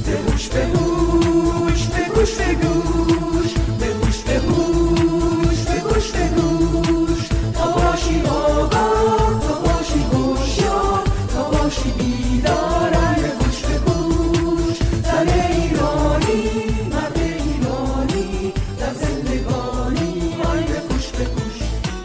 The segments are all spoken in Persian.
بگوش بگوش بگوش بگوش بگوش بگوش بگوش بگوش تا باشی آگاه تا باشی هوشیار تا باشی بیدار بگوش بگوش زن ایرانی مرد ایرانی در زندگانی آی بگوش بگوش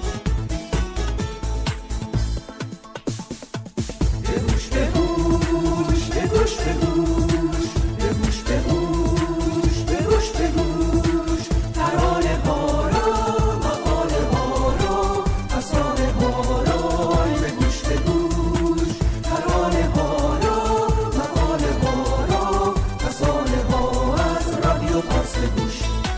بگوش بگوش بگوش بگوش بگوش بگوش بگوش بگوش ترانه ها را مقاله ها را افسانه ها را آی بگوش بگوش ترانه ها را مقاله ها را افسانه ها از رادیو پارس بگوش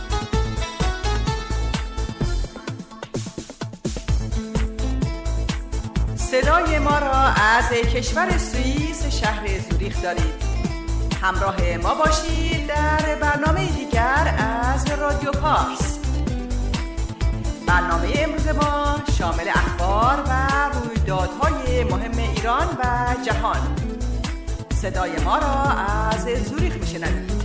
صدای ما را از کشور سوئیس شهر زوریخ دارید. همراه ما باشید در برنامه دیگر از رادیو پارس. برنامه امروز ما شامل اخبار و رویدادهای مهم ایران و جهان. صدای ما را از زوریخ میشنوید.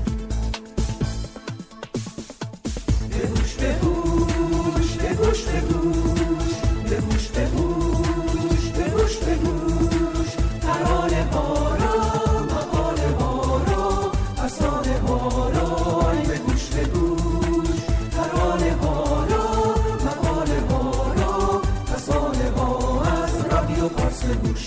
بگوش بگوش بگوش بگوش بگوش بگوش بگوش بگوش ترانه ها را مقاله ها را افسانه ها را آی بگوش بگوش ترانه ها را مقاله ها را افسانه ها از رادیو پارس بگوش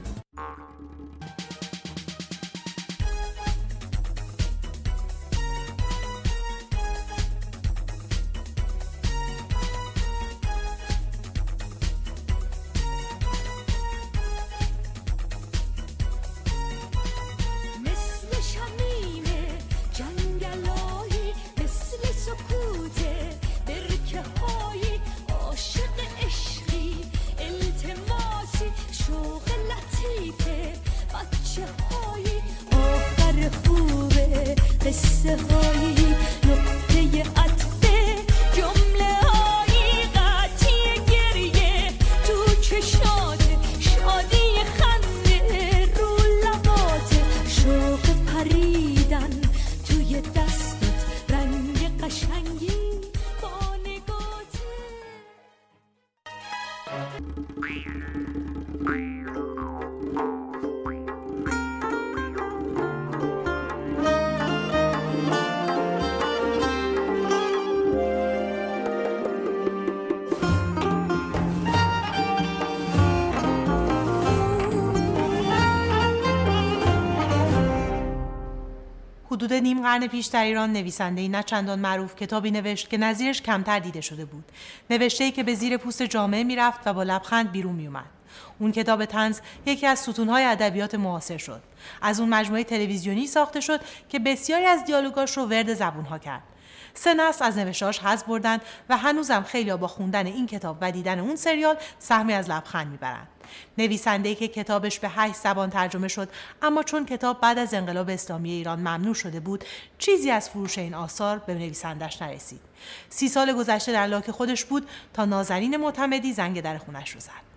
مثل شمیم جنگلایی مثل سکوت برکه هایی عاشق عشقی التماسی شوق لطیفه بچه هایی آخر خوبه قصه هایی نقطه عطفه جمله هایی قطعی گریه تو چشات شادی خنده رو لبات شوق پریدن توی دستت رنگ قشنگی با نگات حدود نیم قرن پیش در ایران نویسنده‌ای نه چندان معروف کتابی نوشت که نظیرش کمتر دیده شده بود. نوشته‌ای که به زیر پوست جامعه میرفت و با لبخند بیرون میومد. اون کتاب طنز یکی از ستون‌های ادبیات معاصر شد. از اون مجموعه تلویزیونی ساخته شد که بسیاری از دیالوگاش رو ورد زبون‌ها کرد. 3 نسل از نوشته‌هاش حظ بردن و هنوزم خیلی‌ها با خوندن این کتاب و دیدن اون سریال سهمی از لبخند میبرن. نویسنده‌ای که کتابش به 8 زبان ترجمه شد، اما چون کتاب بعد از انقلاب اسلامی ایران ممنوع شده بود، چیزی از فروش این آثار به نویسندش نرسید. 30 سال گذشته در لاک خودش بود تا نازنین معتمدی زنگ در خونش رو زد.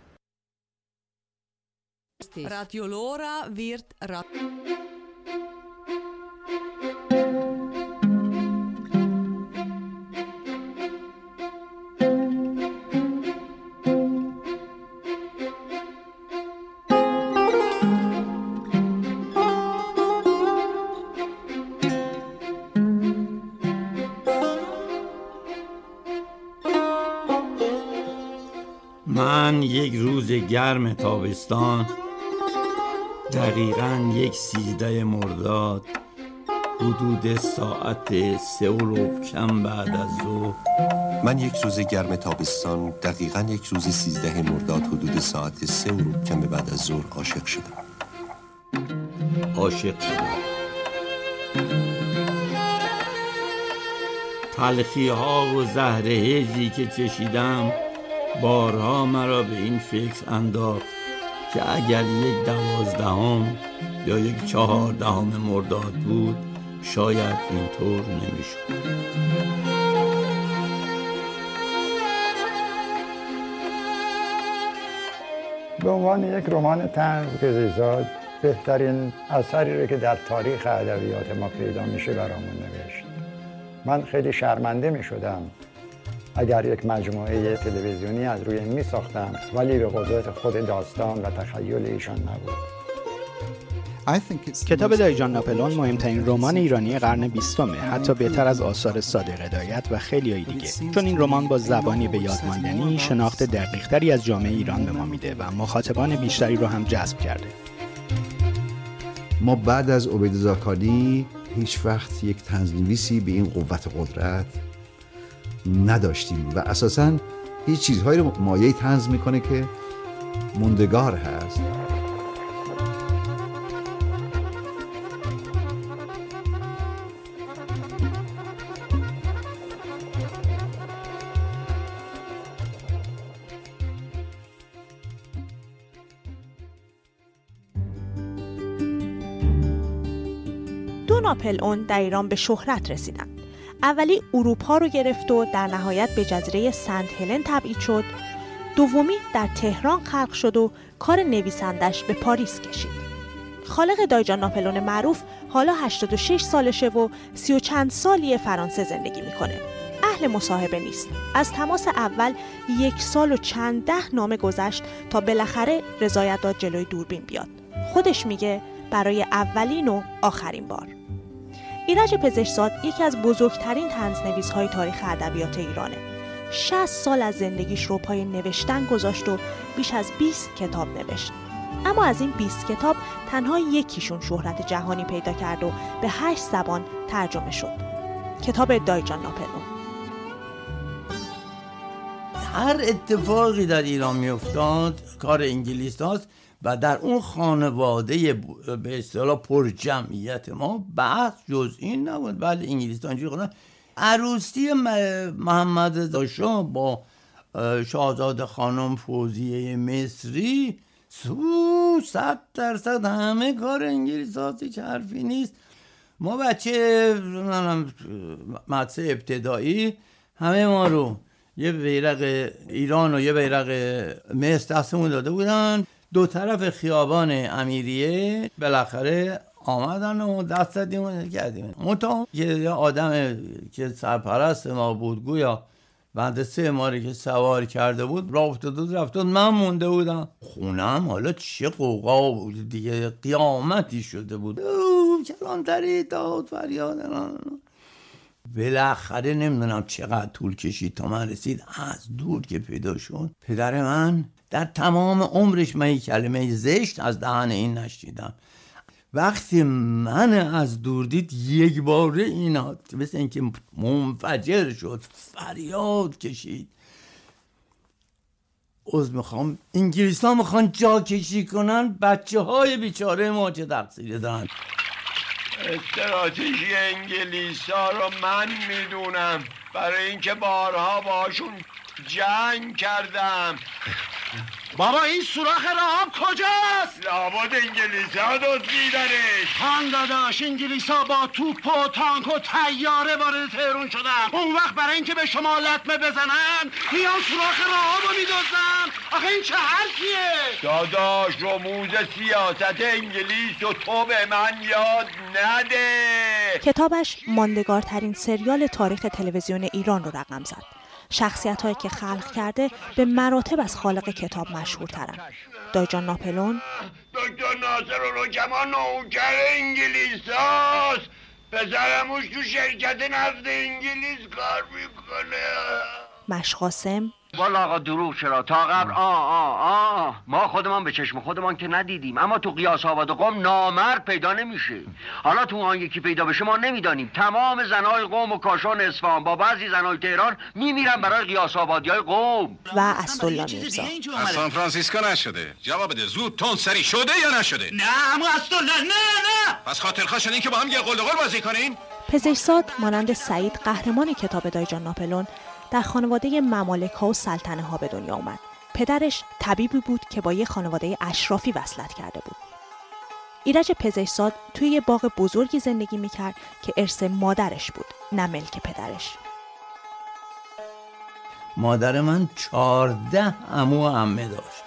Radio Lora wird من یک روز گرم تابستان دقیقاً 13 مرداد حدود ساعت 3:15 بعد از ظهر. من یک روز گرم تابستان دقیقاً یک روز 13 مرداد حدود ساعت 3:15 بعد از ظهر عاشق شدم. تلخی ها و زهر هجری که چشیدم بارها مرا به این فکر انداخت که اگر یک 12 یا یک 14 مرداد بود شاید اینطور نمیشد. به عنوان یک رمان طنز قصه‌ساز بهترین اثری رو که در تاریخ ادبیات ما پیدا میشه برامون نوشت. من خیلی شرمنده میشدم اگر یک مجموعه تلویزیونی از روی این میساختم ولی به قدرت خود داستان و تخیل ایشان نبود. کتاب دایجان ناپلئون مهمترین رمان ایرانی قرن 20، حتی بهتر از آثار صادق هدایت و خیلیای دیگه، چون این رمان با زبانی به یاد ماندنی شناخت دقیق‌تری از جامعه ایران به ما میده و مخاطبان بیشتری رو هم جذب کرده. ما بعد از عبید زاکانی هیچ وقت یک طنزنویسی به این قوت قدرت نداشتیم و اساساً هیچ چیزهایی رو مایه طنز میکنه که موندگار هست. دو ناپلئون در ایران به شهرت رسیدند. اولی اروپا رو گرفت و در نهایت به جزیره سنت هلن تبعید شد. دومی در تهران خلق شد و کار نویسندش به پاریس کشید. خالق دایجان ناپلئون معروف حالا 86 سالشه و 30 و چند سالی فرانسه زندگی میکنه. اهل مصاحبه نیست. از تماس اول 1 سال و چند ده نامه گذشت تا بالاخره رضایت داد جلوی دوربین بیاد. خودش میگه برای اولین و آخرین بار. ایرج پزشکزاد یکی از بزرگترین طنزنویس‌های تاریخ ادبیات ایرانه. 60 سال از زندگیش رو پای نوشتن گذاشت و بیش از 20 کتاب نوشت. اما از این 20 کتاب تنها یکیشون شهرت جهانی پیدا کرد و به 8 زبان ترجمه شد. کتاب دایجان ناپلئون. هر اتفاقی در ایران میافتاد کار انگلیس هاست و در اون خانواده به اصطلاح پر جمعیت ما بحث جز این نبود. بله انگلیس ها اینجوری خودن. عروسی محمد داشا با شاهزاده خانم فوزیه مصری 100% همه کار انگلیس هاست، هیچ حرفی نیست. ما بچه مدرسه ابتدایی همه ما رو یه بیرق ایران و یه بیرق مصر دستمون داده بودن. دو طرف خیابان امیریه بالاخره آمدن و دست دادیم و کردیم. منتها یه آدم که سرپرست ما بود گویا مدرسه ما رو که سوار کرده بود رفت من مونده بودم خونم. حالا چه قوقا بود دیگه، قیامتی شده بود. کلانتری داد فریاد. بالاخره نمیدونم چقدر طول کشید تا من رسید. از دور که پیدا شد پدر من در تمام عمرش من یک کلمه زشت از دهن این نشنیدم. وقتی من از دور دید یک باره اینا مثل اینکه منفجر شد، فریاد کشید. میخوام انگلیس ها میخوان جا کشی کنن، بچه های بیچاره ما چه تقصیری دارن؟ استراتژی انگلیس ها رو من میدونم، برای اینکه بارها باشون جنگ کردم. بابا این سوراخ راه کجاست؟ لابد انگلیس ها دزدیدنش. خان داداش انگلیس ها با توپ و تانک و طیاره وارد تهران شدن. اون وقت برای اینکه به شما لطمه بزنن میان سوراخ راه رو میدزدن. آخه این چه حرفیه؟ داداش رموز سیاست انگلیس و تو به من یاد نده. کتابش ماندگارترین سریال تاریخ تلویزیون ایران رو رقم زد. شخصیت‌هایی که خلق کرده به مراتب از خالق کتاب مشهورترن. دایجان ناپلئون، دکتر ناصرالحکما نوکر انگلیس هاست. پسرموش تو شرکت نفت انگلیس کار میکنه. مشقاسم، والا آقا دروغ چرا تا قبل ما خودمان به چشم خودمان که ندیدیم، اما تو قیاس آباد و قم نامرد پیدا نمیشه. حالا تو آن یکی پیدا بشه ما نمیدانیم. تمام زنای قم و کاشان اصفهان با بعضی زنای تهران میمیرن برای قیاس آبادیای قم. و اسدالله میرزا. از سان فرانسیسکو نشده. جواب بده زود تون سری شده یا نشده؟ نه اما اسدالله نه. پس خاطرخواه شدین که با هم یه قل بازی کنین؟ پزشکزاد مانند سعید قهرمان کتاب دایجان ناپلئون در خانواده ممالک‌ها و سلطنه‌ها به دنیا آمد. پدرش طبیبی بود که با یک خانواده اشرافی وصلت کرده بود. ایرج پزشکزاد توی یه باغ بزرگی زندگی می‌کرد که ارث مادرش بود، نه ملک پدرش. مادر من 14 عمو و عمه داشت.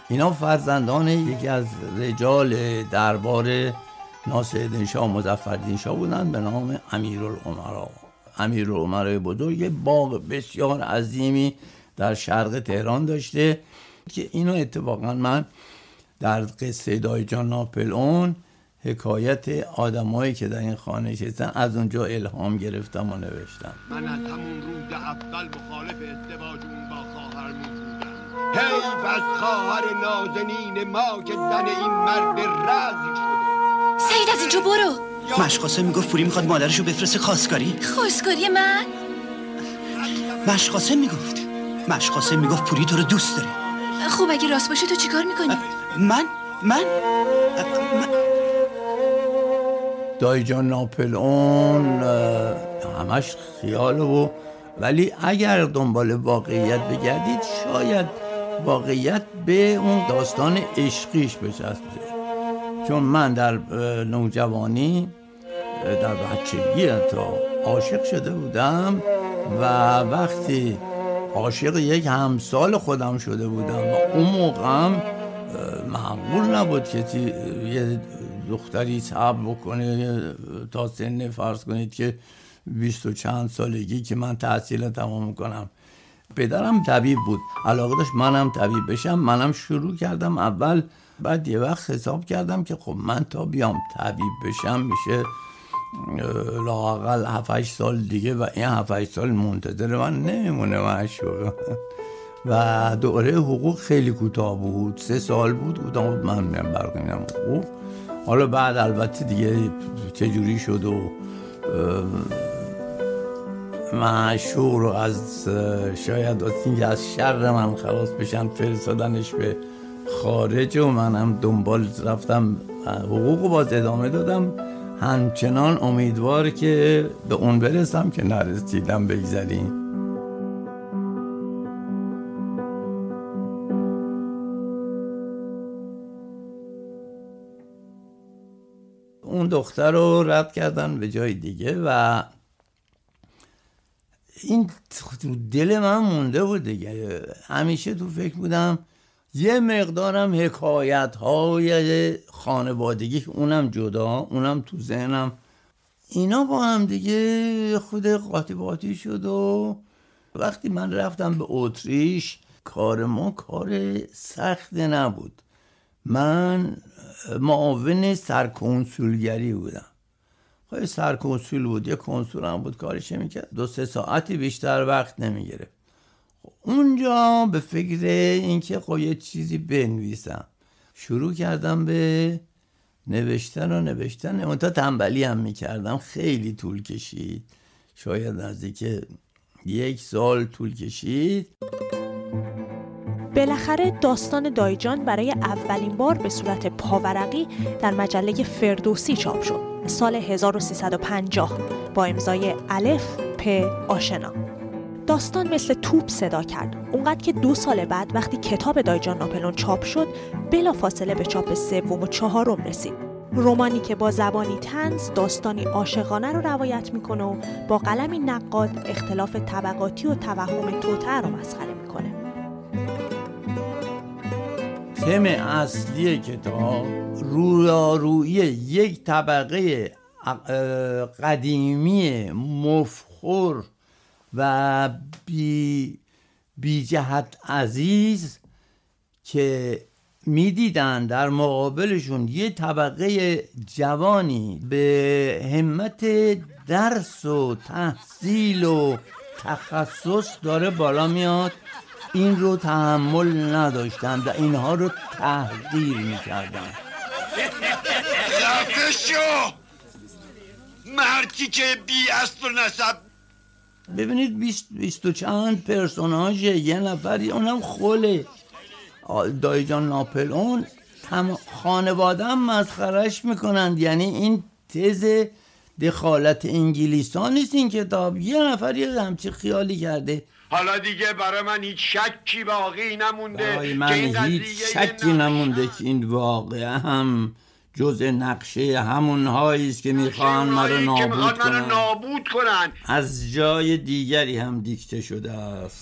اینا فرزندان یکی از رجال دربار ناصرالدین شاه و مظفرالدین شاه بودن به نام امیرالامرای بزرگ. باغ بسیار عظیمی در شرق تهران داشته که اینو اتفاقا من در قصه دایجان ناپلئون حکایت آدمایی که در این خانه نشستن از اونجا الهام گرفتم و نوشتم. من از همون روز اول مخالف ازدواج اون با خواهرمون بودم. حیف از خواهر نازنین ما که زن این مرد رزی شده. سعید از اینجا برو. مشقاسم میگفت پوری میخواد مادرشو بفرسته خواستگاری. خواستگاری من؟ مشقاسم میگفت پوری تو رو دوست داره. خب اگه راست باشه تو چیکار میکنی؟ من دایجان ناپلئون همش خیاله و ولی اگر دنبال واقعیت بگردید شاید واقعیت به اون داستان عشقیش بچسبه. چون من در نوجوانی در بچگی حتی عاشق شده بودم و وقتی عاشق یک همسال خودم شده بودم و اون موقعم معقول نبود که یه دختری صبر بکنه تا سن فرض کنید که 20 و چند سالگی که من تحصیل تمام میکنم. پدرم طبیب بود، علاقه داشت منم طبیب بشم. منم شروع کردم اول، بعد یه وقت حساب کردم که خب من تا بیام طبیب بشم میشه لااقل 7-8 سال دیگه و این 7-8 سال منتظر من نمیمونه مشهور. و دوره حقوق خیلی کوتاه بود، 3 سال بود کوتاه بود. من برگردم حقوق. حالا بعد البته دیگه چجوری شد و مشهور از شاید اینکه از شر من خلاص بشن فرستادنش به خارج و منم دنبال رفتم حقوق و باز ادامه دادم، همچنان امیدوار که به اون برسم که نرسیدم. بگذاریم اون دختر رو رد کردن به جای دیگه و این دل من مونده بود دیگه. همیشه تو فکر بودم یه مقدارم حکایت های خانوادگی، اونم جدا، اونم تو ذهنم، اینا با هم دیگه خود قاطی شد. و وقتی من رفتم به اتریش کار ما کار سخت نبود. من معاون سرکنسولگری بودم. خواهی سرکنسول بود، یه کنسول هم بود کارش میکرد، 2-3 ساعتی بیشتر وقت نمیگرفت. اونجا به فکر اینکه خب یه چیزی بنویسم شروع کردم به نوشتن. اون تا تنبلی هم میکردم، خیلی طول کشید، شاید نزدیک 1 سال طول کشید. بالاخره داستان دایجان برای اولین بار به صورت پاورقی در مجله فردوسی چاپ شد سال 1350 با امضای الف پ آشنا. داستان مثل توپ صدا کرد، اونقدر که 2 سال بعد وقتی کتاب دایجان ناپلئون چاپ شد بلافاصله به چاپ 3 و 4 رسید. رمانی که با زبانی طنز داستانی عاشقانه رو روایت میکنه و با قلمی نقاد اختلاف طبقاتی و توهم توطئه رو مسخره میکنه. تم اصلی کتاب رویارویی یک طبقه قدیمی مفخور و بی جهت عزیز که میدیدن در مقابلشون یه طبقه جوانی به همت درس و تحصیل و تخصص داره بالا میاد، این رو تحمل نداشتن و اینها رو تحقیر میکردن. خفه شو مردی که بی اصل و نسب. ببینید 20 و چند پرسوناژ، یه نفری اونم خله دایجان ناپلئون، خانواده هم مسخرش میکنند. یعنی این تز دخالت انگلیسان نیست این کتاب، یه نفری همچی خیالی کرده. حالا دیگه برای من هیچ شکی باقی نمونده برای من هیچ شکی نمونده که این واقعه هم جزء نقشه همون هاییست که میخوان مرا نابود کنن. از از جای دیگری هم دیکته شده است.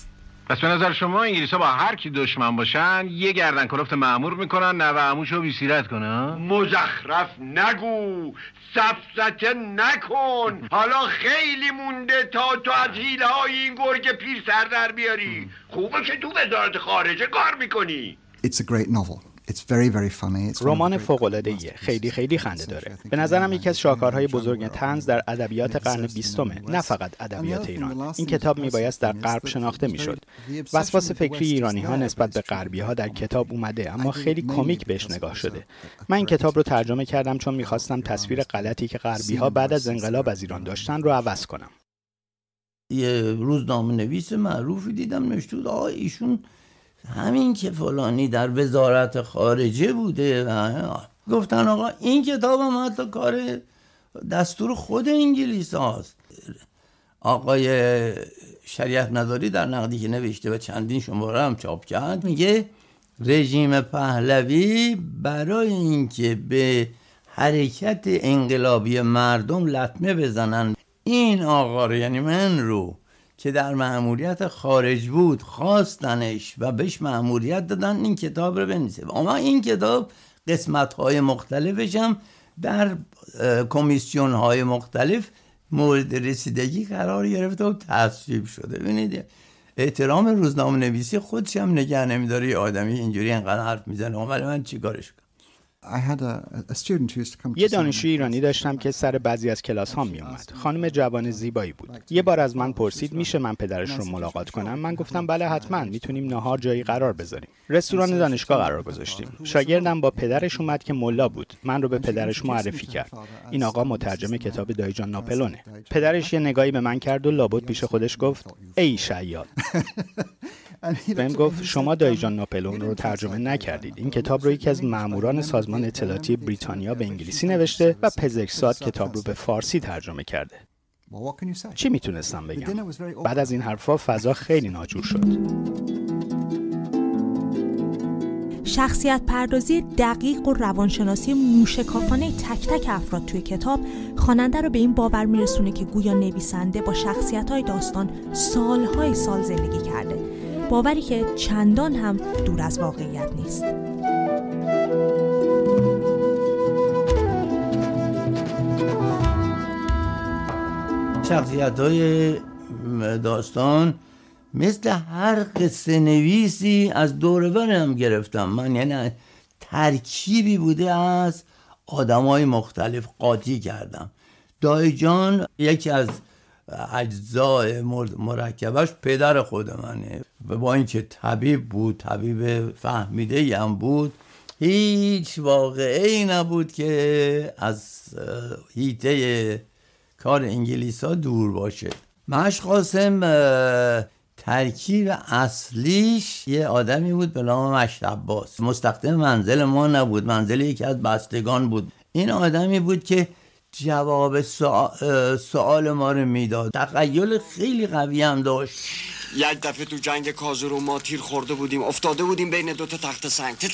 پس به نظر شما انگلیس‌ها با هر کی دشمن باشن یه گردن کلفت مأمور میکنن نوه عموشو بی‌سیرت کنه؟ مزخرف نگو، سفسطه نکن. حالا خیلی مونده تا تو از حیله‌های این گرگ پیر سر در بیاری. خوبه که تو وزارت خارجه کار میکنی. It's a great novel. It's very, very funny. رمان فوق‌العاده‌ایه. خیلی خنده داره. به نظرم یکی از شاهکارهای بزرگ طنز در ادبیات قرن 20 نه فقط ادبیات ایران. این کتاب میبایست در غرب شناخته میشد. وسواس فکری ایرانی‌ها نسبت به غربی‌ها در کتاب اومده اما خیلی کمیک بهش نگاه شده. من این کتاب رو ترجمه کردم چون می‌خواستم تصویر غلطی که غربی‌ها بعد از انقلاب از ایران داشتن رو عوض کنم. یه روزنامه‌نویس معروفی دیدم نوشته بود آقا ایشون همین که فلانی در وزارت خارجه بوده. گفتن آقا این کتاب هم حتی کار دستور خود انگلیس هاست. آقای شریعت نداری در نقدی که نوشته و چندین شماره هم چاپ کرد میگه رژیم پهلوی برای اینکه به حرکت انقلابی مردم لطمه بزنن این آقا رو، یعنی من رو که در مأموریت خارج بود خواستنش و بهش مأموریت دادن این کتاب رو بنویسه. اما این کتاب قسمت‌های مختلفش هم در کمیسیون‌های مختلف مورد رسیدگی قرار گرفته و تصویب شده. ببینید احترام روزنامه‌نویسی خودش هم نگه نمی‌داره. یه آدمی اینجوری انقدر حرف میزنه ولی من چیکارش کنم؟ یه دانشجوی ایرانی داشتم که سر بعضی از کلاس ها می اومد. خانم جوان زیبایی بود. یه بار از من پرسید میشه من پدرش رو ملاقات کنم؟ من گفتم بله حتما، میتونیم نهار جایی قرار بذاریم. رستوران دانشگاه قرار گذاشتیم. شاگردم با پدرش اومد که ملا بود. من رو به پدرش معرفی کرد. این آقا مترجم کتاب دایجان ناپلونه. پدرش یه نگاهی به من کرد و لابد پیش خودش گفت ای شیاد. بهم گفت شما دایجان ناپلون رو ترجمه نکردید. این کتاب رو یکی از ماموران سازمان اطلاعاتی بریتانیا به انگلیسی نوشته و پزشکزاد کتاب رو به فارسی ترجمه کرده. چی میتونستم بگم؟ بعد از این حرفا فضا خیلی ناجور شد. شخصیت پردازی دقیق و روانشناسی موشکافانه تک تک افراد توی کتاب خواننده رو به این باور میرسونه که گویا نویسنده با شخصیت‌های داستان سال‌های سال زندگی کرده. باوری که چندان هم دور از واقعیت نیست. شخصیت‌های داستان مثل هر قصه نویسی از دور برم گرفتم من، یعنی ترکیبی بوده از آدمای مختلف قاطی کردم. دایجان یکی از اجزای مرکبش پدر خود منه و با اینکه طبیب بود، طبیب فهمیده هم بود، هیچ واقعی نبود که از حیطه کار انگلیس ها دور باشه. معش قاسم ترکیب اصلیش یه آدمی بود به نام مشت عباس. مستخدم منزل ما نبود، منزل یکی از بستگان بود. این آدمی بود که جواب سوال ما رو میداد. تخیل خیلی قوی هم داشت. یک دفعه تو جنگ کازرو ما تیر خورده بودیم، افتاده بودیم بین دوتا تخت سنگ. تق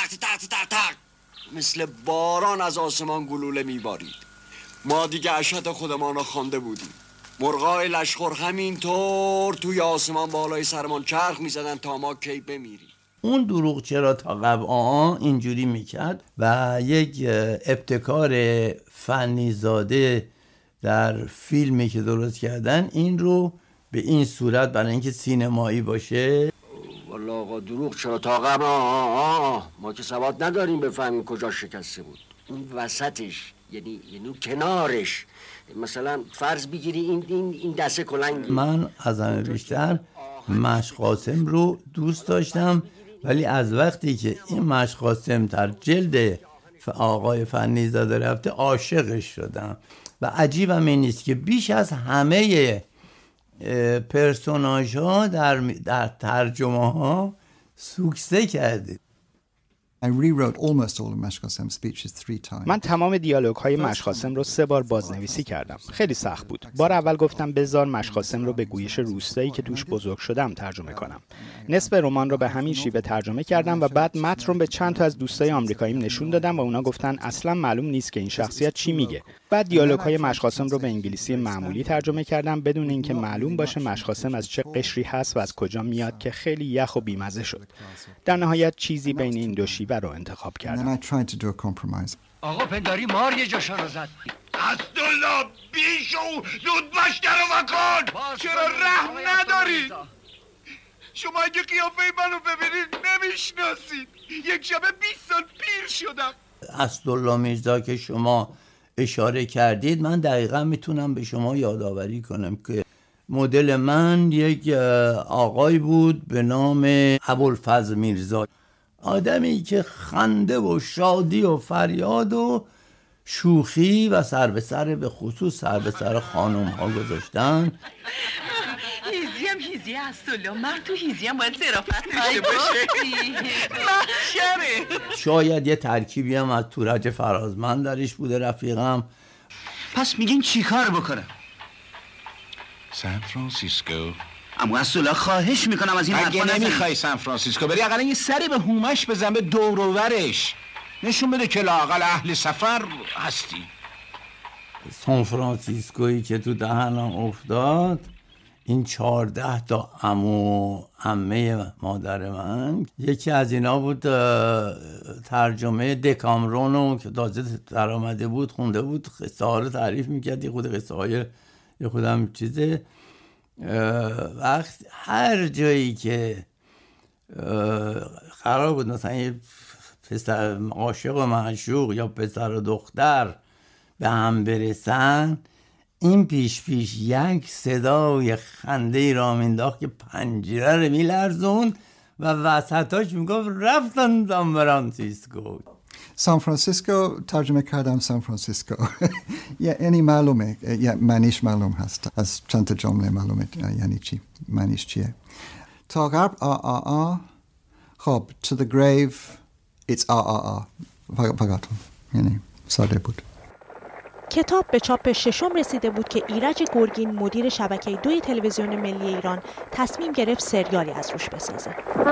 مثل باران از آسمان گلوله میبارید. ما دیگه اشهد خودمان رو خوانده بودیم. مرغای لشخور همینطور توی آسمان بالای سرمان چرخ میزدن تا ما کی بمیریم. اون دروغ چرا تا قبل اینجوری میکرد و یک ابتکار فنی زاده در فیلمی که درست کردن این رو به این صورت برای اینکه سینمایی باشه. والله آقا دروغ چرا تا قبل ما که سواد نداریم بفهمیم کجا شکسته بود. اون وسطش یعنی کنارش، مثلا فرض بگیری این دسته کلنگی. من از همه بیشتر مشت قاسم رو دوست داشتم، ولی از وقتی که این مشت قاسم در جلد آقای فنی زاده رفته عاشقش شدم و عجیبم این نیست که بیش از همه پرسوناژ ها در ترجمه ها سوکسه کرده. I rewrote almost all of Mashqasim's speeches 3 times. من تمام دیالوگ‌های مشقاسم رو 3 بار بازنویسی کردم. خیلی سخت بود. بار اول گفتم بذار مشقاسم رو به گویش روستایی که توش بزرگ شدم ترجمه کنم. نصف رمان رو به همین شیوه ترجمه کردم و بعد متن رو به چند تا از دوستای آمریکاییم نشون دادم و اونا گفتن اصلا معلوم نیست که این شخصیت چی میگه. بعد دیالوگ‌های مشقاسم رو به انگلیسی معمولی ترجمه کردم بدون اینکه معلوم باشه مشقاسم از چه قشری هست و از کجا میاد که خیلی یخ و بیمزه شد. در نهایت چیزی بین این دو شیوه رو انتخاب کردم. آقا پنداری مار یه جاشانو زد. عبدالله بیشو زود باش در رو مکن. چرا رحم ندارید؟ شما اگه قیافه منو ببینید نمیشناسید. یک شبه 20 سال پیر شدم. اسدالله میرزا که شما اشاره کردید، من دقیقا میتونم به شما یادآوری کنم که مدل من یک آقای بود به نام ابوالفضل میرزا، آدمی که خنده و شادی و فریاد و شوخی و سر به سر، به خصوص سر به سر خانم ها گذاشتن. هیزی هم هیزی اسدالله، مرد تو هیزی هم باید ظرافت داشته باشه. محشره. شاید یه ترکیبی هم از تورج فرازمند درش بوده رفیقم. پس میگین چی کار بکنم؟ سان فرانسیسکو. اما اسدالله خواهش میکنم از این حرفا اگه نمیخوای سان فرانسیسکو بری اقلا یه سری به هومش بزن، به دور و برش نشون بده که لااقل اهل سفر هستی. سان فرانسیسکویی که تو دهنم افتاد، این 14 تا عمو عمه مادر من، یکی از اینا بود ترجمه دکامرونو که تازه در آمده بود خونده بود، قصه ها رو تعریف میکرد، یه خود قصه های یه خودم چیزه. وقت هر جایی که قرار بود مثلا یه پسر عاشق و معشوق یا پسر و دختر به هم برسن، این پیش یک صدای خنده ای را مینداخت که پنجره رو میلرزوند و وسطاش میگفت رفتن سان فرانسیسکو. سان فرانسیسکو ترجمه کردم سان فرانسیسکو. یعنی معلومه، معنیش معلوم هست، از چند تا جمله معلومه یعنی چی، معنیش چیه. تا غرب خب to the grave it's فقط یعنی ساده بود. کتاب به چاپ 6 رسیده بود که ایرج گرگین مدیر شبکه 2 تلویزیون ملی ایران تصمیم گرفت سریالی از روش بسازه.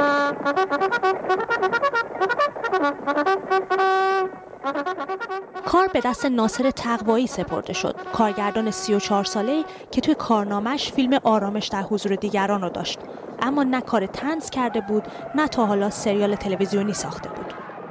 کار به دست ناصر تقوایی سپرده شد، کارگردان 34 ساله‌ای که توی کارنامه‌اش فیلم آرامش در حضور دیگران رو داشت، اما نه کار طنز کرده بود نه تا حالا سریال تلویزیونی ساخته بود.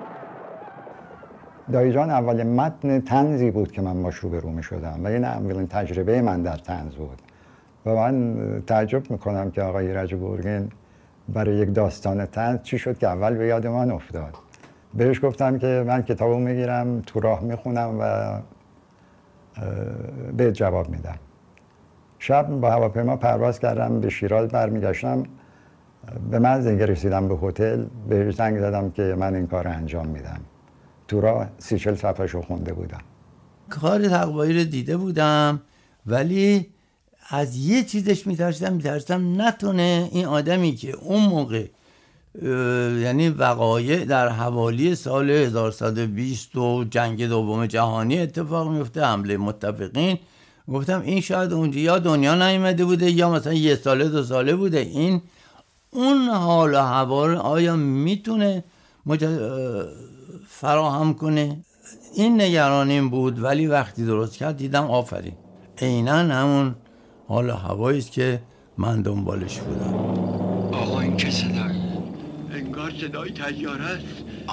دایی جان اول متن طنزی بود که من باش روبرو می‌شدم و این اولین تجربه من در طنز بود و من تعجب میکنم که آقای ایرج گرگین برای یک داستان طنز چی شد که اول به یاد من افتاد. بهش گفتم که من کتابو میگیرم تو راه میخونم و به جواب میدم. شب با هواپیما پرواز کردم به شیراز، برمیگشتم به محض اینکه رسیدم به هتل بهش زنگ زدم که من این کار انجام میدم. تو راه 30-40 صفحه‌شو خونده بودم. کار تقوایی رو دیده بودم ولی از یه چیزش میترسم نتونه این آدمی که اون موقع یعنی وقایع در حوالی سال 1120 و جنگ دوم جهانی اتفاق میفته، حمله متفقین، گفتم این شاید اونجا یا دنیا نیامده بوده یا مثلا 1 ساله 2 ساله بوده، این اون حال و هوا رو آیا میتونه فراهم کنه؟ این نگرانیم بود ولی وقتی درست کرد دیدم آفرین، عیناً همون حال و هوایی است که من دنبالش بودم. آقا این چه صدایی؟ انگار صدای طیاره است.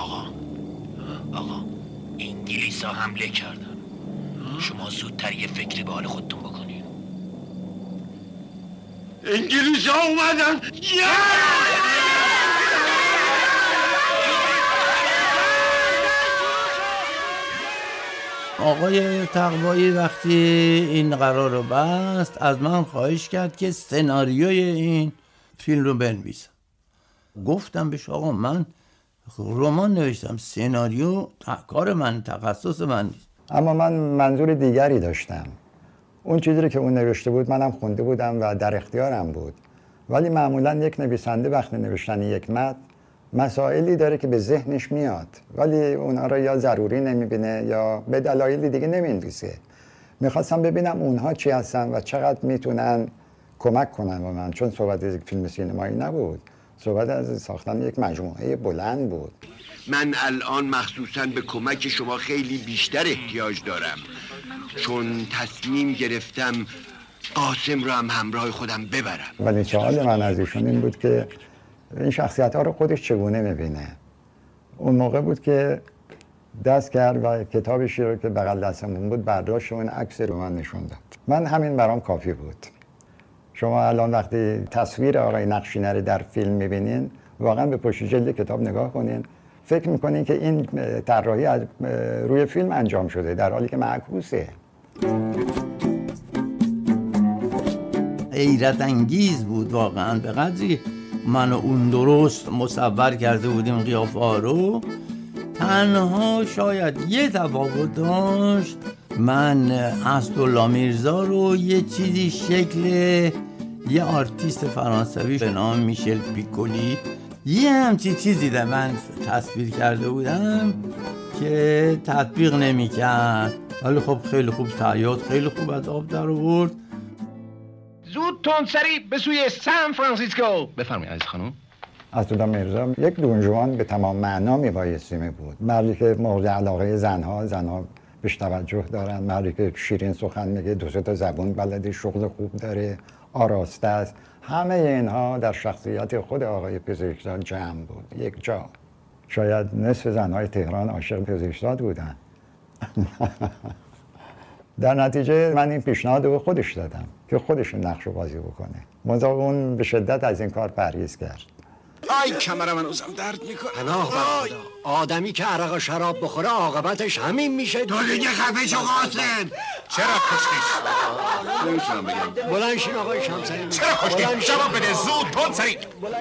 آقا انگلیس‌ها حمله کردن، شما زودتر یه فکری به حال خودتون بکنید. انگلیس‌ها اومدن. آقای تقوایی وقتی این قرار رو بست از من خواهش کرد که سناریوی این فیلم رو بنویسم. گفتم بهش آقا من رمان نوشتم، سناریو کار من، تخصص من نیست. اما من منظور دیگری داشتم. اون چیزی رو که اون نوشته بود منم خونده بودم و در اختیارم بود، ولی معمولا یک نویسنده وقتی نوشتن یک متن مسائلی داره که به ذهنش میاد ولی اونها را یا ضروری نمیبینه یا به دلایلی دیگه نمینویسه. میخواستم ببینم اونها چی هستن و چقدر میتونن کمک کنن به من، چون صحبت از یک فیلم سینمایی نبود، صحبت از ساختن یک مجموعه بلند بود. من الان مخصوصاً به کمک شما خیلی بیشتر احتیاج دارم، چون تصمیم گرفتم قاسم رو هم همراه خودم ببرم. ولی سوال من از ایشون این بود که این شخصیت ها رو خودش چگونه میبینه. اون موقع بود که دست کرد و کتابشی رو که بغل دستمون بود برداشت و اون عکس رو من نشون داد. من همین برام کافی بود. شما الان وقتی تصویر آقای نقشینه رو در فیلم میبینین، واقعا به پشت جلد کتاب نگاه کنین، فکر میکنین که این طراحی از روی فیلم انجام شده در حالی که معکوسه. حیرت انگیز بود واقعا، به قدری من و اون درست مصور کرده بودیم قیافه ها رو. تنها شاید یه تفاوت داشت، من اسدالله میرزا رو یه چیزی شکل یه آرتیست فرانسوی به نام میشل پیکولی، یه همچی چیزی ده من تصویر کرده بودم که تطبیق نمی‌کرد، ولی خب خیلی خوب تایید، خیلی خوب از آب در آورد. زود تندسری به سوی سان فرانسیسکو. بفرمایید عزیز خانم. اسدالله میرزا یک دونجوان به تمام معنا میبایستیمه بود، مردی که مورد علاقه زنها بهش توجه دارن، مردی که شیرین سخن میگه، دو سه تا زبون بلده، شغل خوب داره، آراسته است. همه اینها در شخصیت خود آقای پزشکزاد جمع بود یک جا. شاید نصف زنهای تهران عاشق پزشکزاد بودن. در نتیجه من این پیشنهاد رو خودش دادم که خودش نقش رو بازی بکنه. منتها اون به شدت از این کار پرهیز کرد. آی کمر من اوزم درد میکنه. پناه بر خدا، آدمی که عرق و شراب بخوره عاقبتش همین میشه. تو دیگه خفه شو قاسم. چرا کشکش؟ نمیتونم بگم. بلند شین آقای شمسایی. چرا کشکش؟ جواب بده زود تندسری.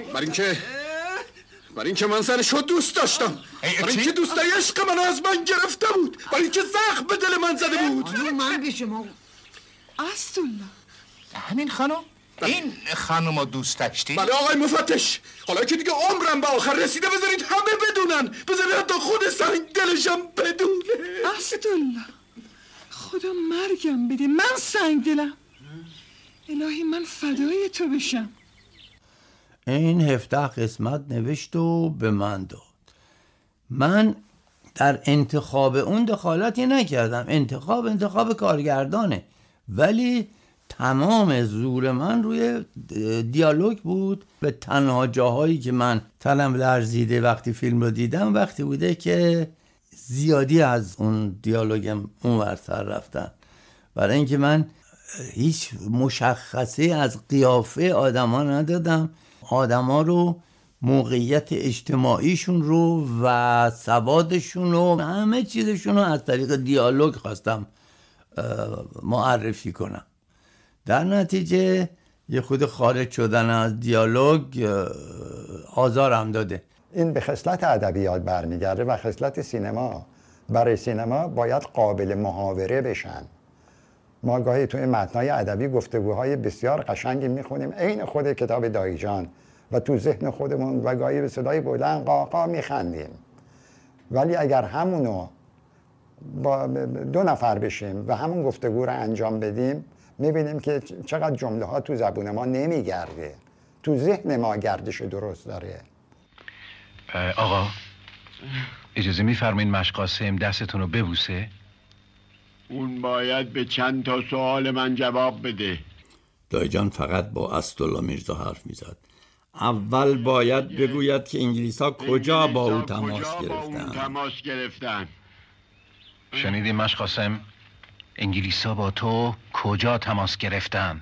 برای اینکه من زنشو دوست داشتم، برای اینکه دوستای عشق من از من گرفته بود، برای اینکه زخم به دل من زده بود. من به شما اسدالله. همین خانم؟ این خانم رو دوست داشتی؟ بله آقای مفتش، حالا که دیگه عمرم به آخر رسیده بذارید همه بدونن، بذارید حتی خود سنگ دلشم بدونه. اسدالله خدا مرگم بده، من سنگ دلم. الهی من فدای تو بشم. این 17 قسمت نوشت و به من داد. من در انتخاب اون دخالتی نکردم، انتخاب کارگردانه، ولی تمام زور من روی دیالوگ بود. به تنها جاهایی که من تنم لرزیده وقتی فیلم رو دیدم وقتی بوده که زیادی از اون دیالوگم اون ورتر رفتن، برای اینکه من هیچ مشخصه از قیافه آدما ندادم. آدما رو، موقعیت اجتماعیشون رو و سوادشون و همه چیزشون رو از طریق دیالوگ خواستم معرفی کنم. در نتیجه یه خود خارج شدن از دیالوگ آزارم داده. این به خصلت ادبیات برمیگرده و خصلت سینما. برای سینما باید قابل محاوره بشن. ما گاهی توی متن‌های ادبی گفتگوهای بسیار قشنگی میخونیم عین خود کتاب دایجان و تو ذهن خودمون و گاهی به صدای بلند قاقا میخندیم، ولی اگر همونو با 2 نفر بشیم و همون گفتگو رو انجام بدیم میبینیم که چقدر جمله ها تو زبون ما نمیگرده، تو ذهن ما گردش درست داره. آقا اجازه میفرمایید مشق قاسم دستتون رو ببوسه؟ اون باید به چند تا سوال من جواب بده. دایجان فقط با اسدالله میرزا حرف میزد. اول باید بگوید که انگلیس‌ها کجا با او تماس گرفتن. شنیدی مشق قاسم؟ انگلیس‌ها با تو کجا تماس گرفتن؟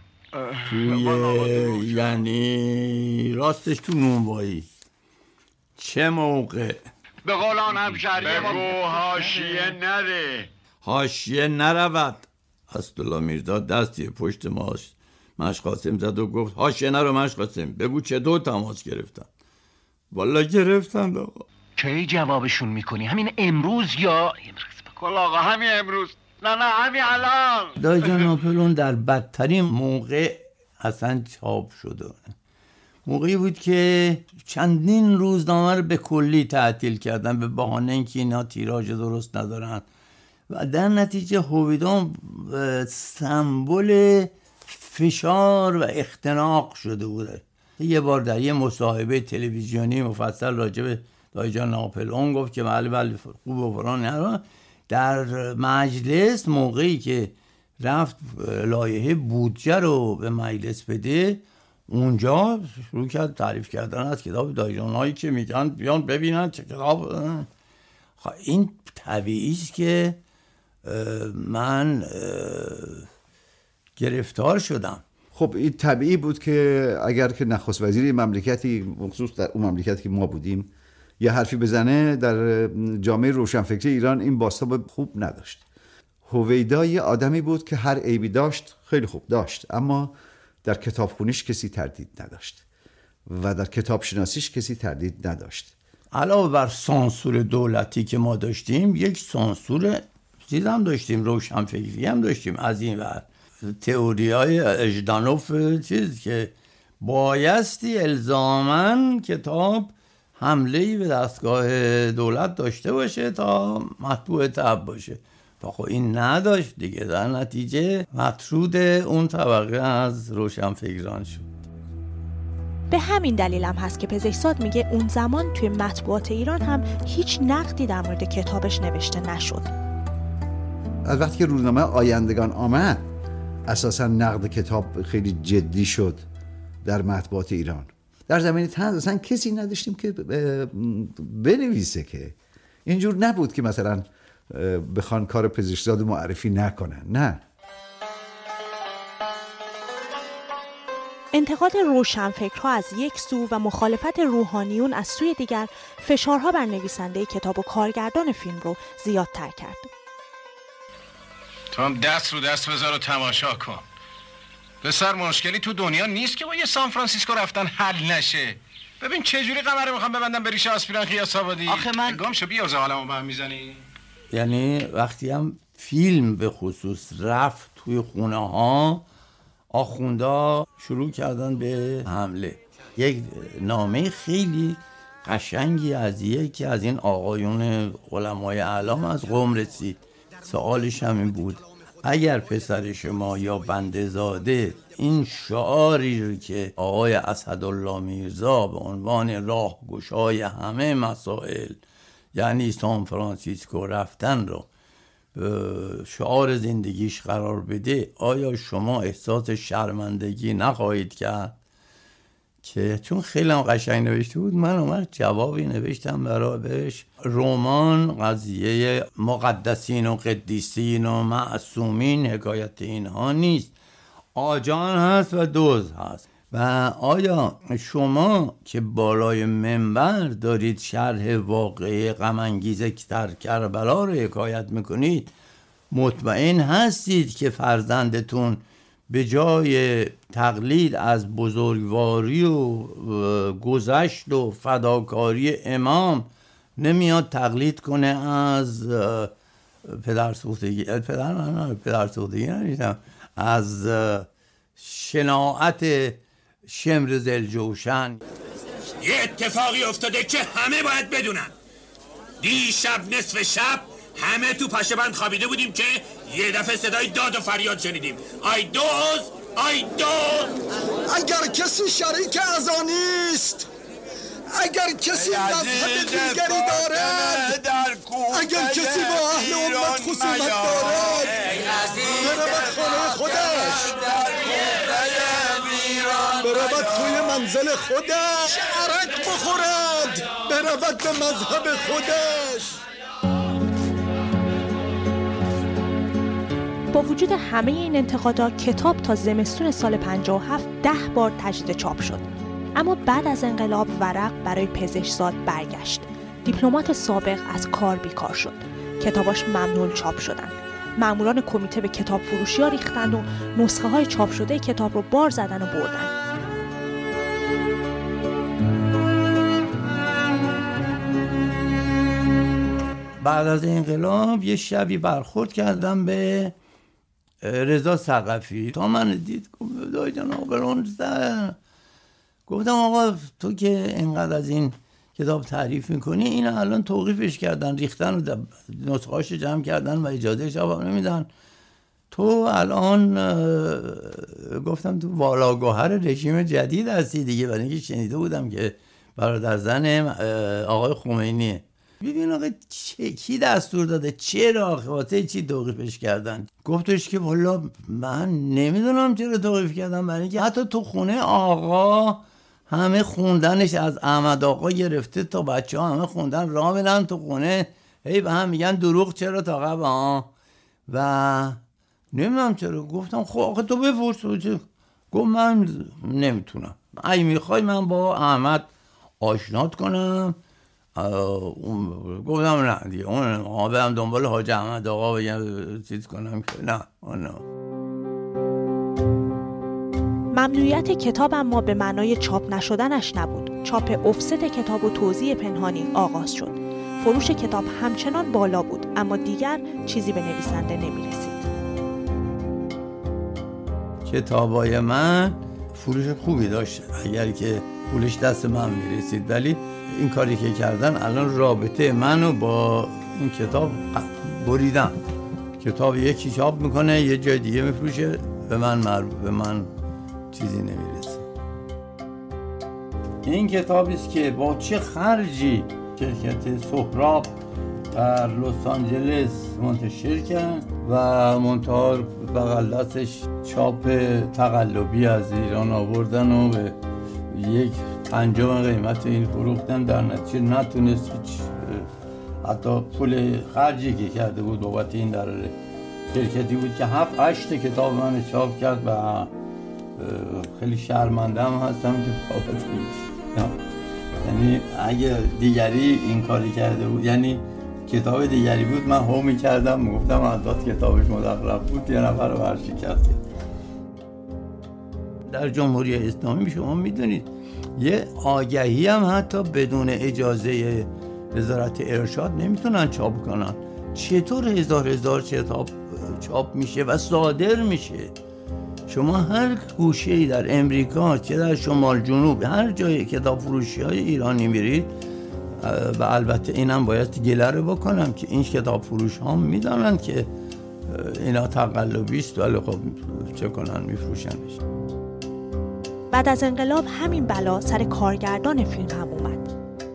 یعنی راستش تو نونوایی. چه موقع؟ به قول آن همشهریه بگو حاشیه نره. حاشیه نرود. اسدالله میرزا دستی پشت مشق قاسم زد و گفت حاشیه نرو مشق قاسم، بگو چطور تماس گرفتن. والا گرفتن آقا. کی جوابشون میکنی؟ همین امروز یا کل آقا همین امروز؟ نه همین الان. دایجان ناپلئون در بدترین موقع اصلا چاپ شده. موقعی بود که چندین روزنامه رو به کلی تعطیل کردن به بهانه اینکه اینا تیراژ درست ندارن و در نتیجه هویدا سمبل فشار و اختناق شده بوده. یه بار در یه مصاحبه تلویزیونی مفصل راجع به دایجان ناپلئون گفت که بله خوب و فلان. در مجلس موقعی که رفت لایحه بودجه رو به مجلس بده، اونجا شروع کرد تعریف کردن از کتاب دایجان‌هایی که میگن بیان ببینن چه کتاب. این طبیعی است که من گرفتار شدم. خب این طبیعی بود که اگر که نخست وزیر مملکتی، مخصوص در اون مملکتی که ما بودیم، یه حرفی بزنه در جامعه روشنفکری ایران این بازتاب خوب نداشت. هویدا یه آدمی بود که هر عیبی داشت خیلی خوب داشت، اما در کتابخونیش کسی تردید نداشت و در کتاب شناسیش کسی تردید نداشت. علاوه بر سانسور دولتی که ما داشتیم، یک سانسور چیز هم داشتیم، روشنفکری هم داشتیم. از این ور تئوریای اژدانوف چیز که بایستی الزاماً کتاب حمله‌ای به دستگاه دولت داشته باشه تا مطبوع طبع باشه. خب این نداشت دیگه، در نتیجه مطرود اون طبقه از روشنفکران شد. به همین دلیل هم هست که پزشکزاد میگه اون زمان توی مطبوعات ایران هم هیچ نقدی در مورد کتابش نوشته نشد. از وقتی که روزنامه آیندگان آمد، اساسا نقد کتاب خیلی جدی شد در مطبوعات ایران. در زمینه طنز اصلا کسی نداشتیم که بنویسه، که اینجور نبود که مثلا بخوان کار پزشکزاد معرفی نکنن. نه. انتقاد روشنفکرها از یک سو و مخالفت روحانیون از سوی دیگر فشارها بر نویسنده کتاب و کارگردان فیلم رو زیادتر کرد. تو هم دست رو دست بذار و تماشا کن. پسر مشکلی تو دنیا نیست که با یه سان فرانسیسکو رفتن حل نشه. ببین چه جوری قمر میخوام ببندم به ریشه آسپیران خیاس آبادی. آخه من گم شو بیار زغالمو به هم میزنی. یعنی وقتی هم فیلم به خصوص رفت توی خونه ها، آخوندا شروع کردن به حمله. یک نامه خیلی قشنگی از یکی از این آقایون علمای اعلام از قم رسید. سوالش همین بود: اگر پسر شما یا بنده زاده این شعاری رو که آقای اسدالله میرزا به عنوان راهگشای همه مسائل، یعنی سان فرانسیسکو رفتن رو شعار زندگیش قرار بده، آیا شما احساس شرمندگی نخواهید کرد؟ که چون خیلی هم قشنگ نوشته بود، من اومد جوابی نوشتم برای بهش. رمان قضیه مقدسین و قدیسین و معصومین حکایت اینها نیست، آجان هست و دوز هست. و آیا شما که بالای منبر دارید شرح واقعه غم‌انگیز در کربلا رو حکایت میکنید، مطمئن هستید که فرزندتون به جای تقلید از بزرگواری و گذشت و فداکاری امام نمیاد تقلید کنه از پدرسوختگی نمیدم، از شناعت شمر زلجوشن. یه اتفاقی افتاده که همه باید بدونن. دیشب نصف شب همه تو پشه بند خوابیده بودیم که یه دفعه صدای داد و فریاد شنیدیم: آی دوز، آی دوز. اگر کسی شریک ازانیست، اگر کسی مذهب دیگری دارد، اگر کسی با اهل امت خصومت دارد، برود خانه خودش، برود توی منزل خودش، عرق بخورد، برود به مذهب خودش. با وجود همه این انتقادات، کتاب تا زمستون سال 57 10 بار تجدید چاپ شد. اما بعد از انقلاب ورق برای پزشکزاد برگشت. دیپلمات سابق از کار بیکار شد. کتاباش ممنوع چاپ شدند. ماموران کمیته به کتاب فروشی‌ها ریختند و نسخه های چاپ شده کتاب رو بار زدن و بردن. بعد از انقلاب یه شبی برخورد کردم به رضا ثقفی. تا من دید دایجان ناپلئون زد، گفتم آقا تو که اینقدر از این کتاب تعریف میکنی، این الان توقیفش کردن، ریختن و نسخه‌اش جمع کردن و اجازه چاپ نمیدن. تو الان گفتم تو والاگوهر رژیم جدید هستی دیگه، برای اینکه شنیده بودم که برادر زن آقای خمینیه. ببین آقا کی دستور داده، چرا، واسه چی توقیفش کردن؟ گفتش که والا من نمیدونم چرا توقیف کردن، برای اینکه حتی تو خونه آقا همه خوندنش، از احمد آقا گرفته تا بچه ها همه خوندن، راه میرن تو خونه هی به هم میگن دروغ چرا تا قبل و نمیدونم چرا. گفتم خب آقا تو بپرس. گفت من نمیتونم، اگه میخوای من با احمد آشنات کنم. گفتم نه دیگه، اون برم دنبال حاج احمد آقا بگم چیز کنم که نه. ممنوعیت کتاب اما به معنای چاپ نشدنش نبود. چاپ افست کتاب و توزیع پنهانی آغاز شد. فروش کتاب همچنان بالا بود، اما دیگر چیزی به نویسنده نمی‌رسید. کتابای من فروش خوبی داشت اگر که پولش دست من میرسید، ولی این کاری که کردن الان رابطه منو با این کتاب بریدن. کتاب یکی چاپ میکنه یه جای دیگه میفروشه، به من چیزی نمیرسه. این کتابی است که با چه خرجی شرکت سهراب در لس آنجلس منتشر کرد و منتها بغل دستش چاپ تقلبی از ایران آوردن و به 1/5 قیمت این فروختن. در نتیجه نتونست هیچ حتی پول خرجی که کرده بود بابت این در شرکتی بود که 7-8 کتاب من چاپ کرد و خیلی شرمنده هم هستم که بابت یعنی اگه دیگری این کاری کرده بود، یعنی کتاب دیگری بود، من هو می‌کردم میگفتم ازات کتابش مزخرف بود، یه نفر رو ورشکست کرد. در جمهوری اسلامی شما میدونید یه آگهی هم حتی بدون اجازه وزارت ارشاد نمیتونن چاپ کنن. چطور هزار کتاب چاپ میشه و صادر میشه؟ شما هر گوشه‌ای در امریکا، چه در شمال جنوب، هر جای کتاب فروشی های ایرانی میرید، و البته اینم باید گله رو بکنم که این کتاب فروش ها میدانن که اینا تقلبی است، ولی خب چه کنن میفروشنش. بعد از انقلاب همین بلا سر کارگردان فیلم هم اومد.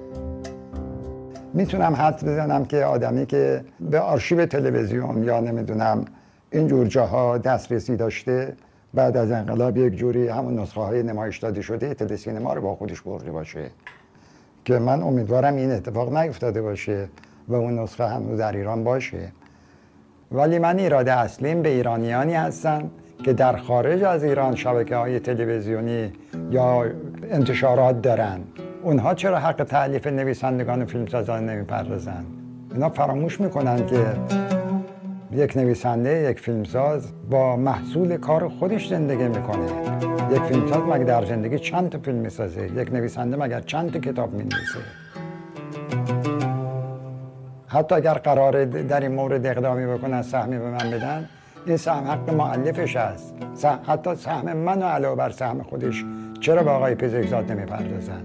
میتونم حد بزنم که آدمی که به آرشیو تلویزیون یا نمیدونم این جور جاها دسترسی داشته، بعد از انقلاب یک جوری همون نسخه های نمایش داده شده تلسینما رو با خودش برده باشه، که من امیدوارم این اتفاق نیفتاده باشه و اون نسخه هنوز در ایران باشه. ولی من ایراد اصلیم به ایرانیانی هستن که در خارج از ایران شبکه‌های تلویزیونی یا انتشارات دارن. اونها چرا حق تألیف نویسندگان و فیلمسازان نمیپردازن؟ اینا فراموش میکنن که یک نویسنده، یک فیلمساز با محصول کار خودش زندگی میکنه. یک فیلمساز مگه در زندگی چند تا فیلم میسازه؟ یک نویسنده مگر چند تا کتاب مینویسه؟ حتی اگر قراره در این مورد اقدامی بکنن، سهمی به من بدن، این سهم حق مؤلفش است. حتی سهم منو علاوه بر سهم خودش چرا به آقای پزشکزاد نمیپردازن؟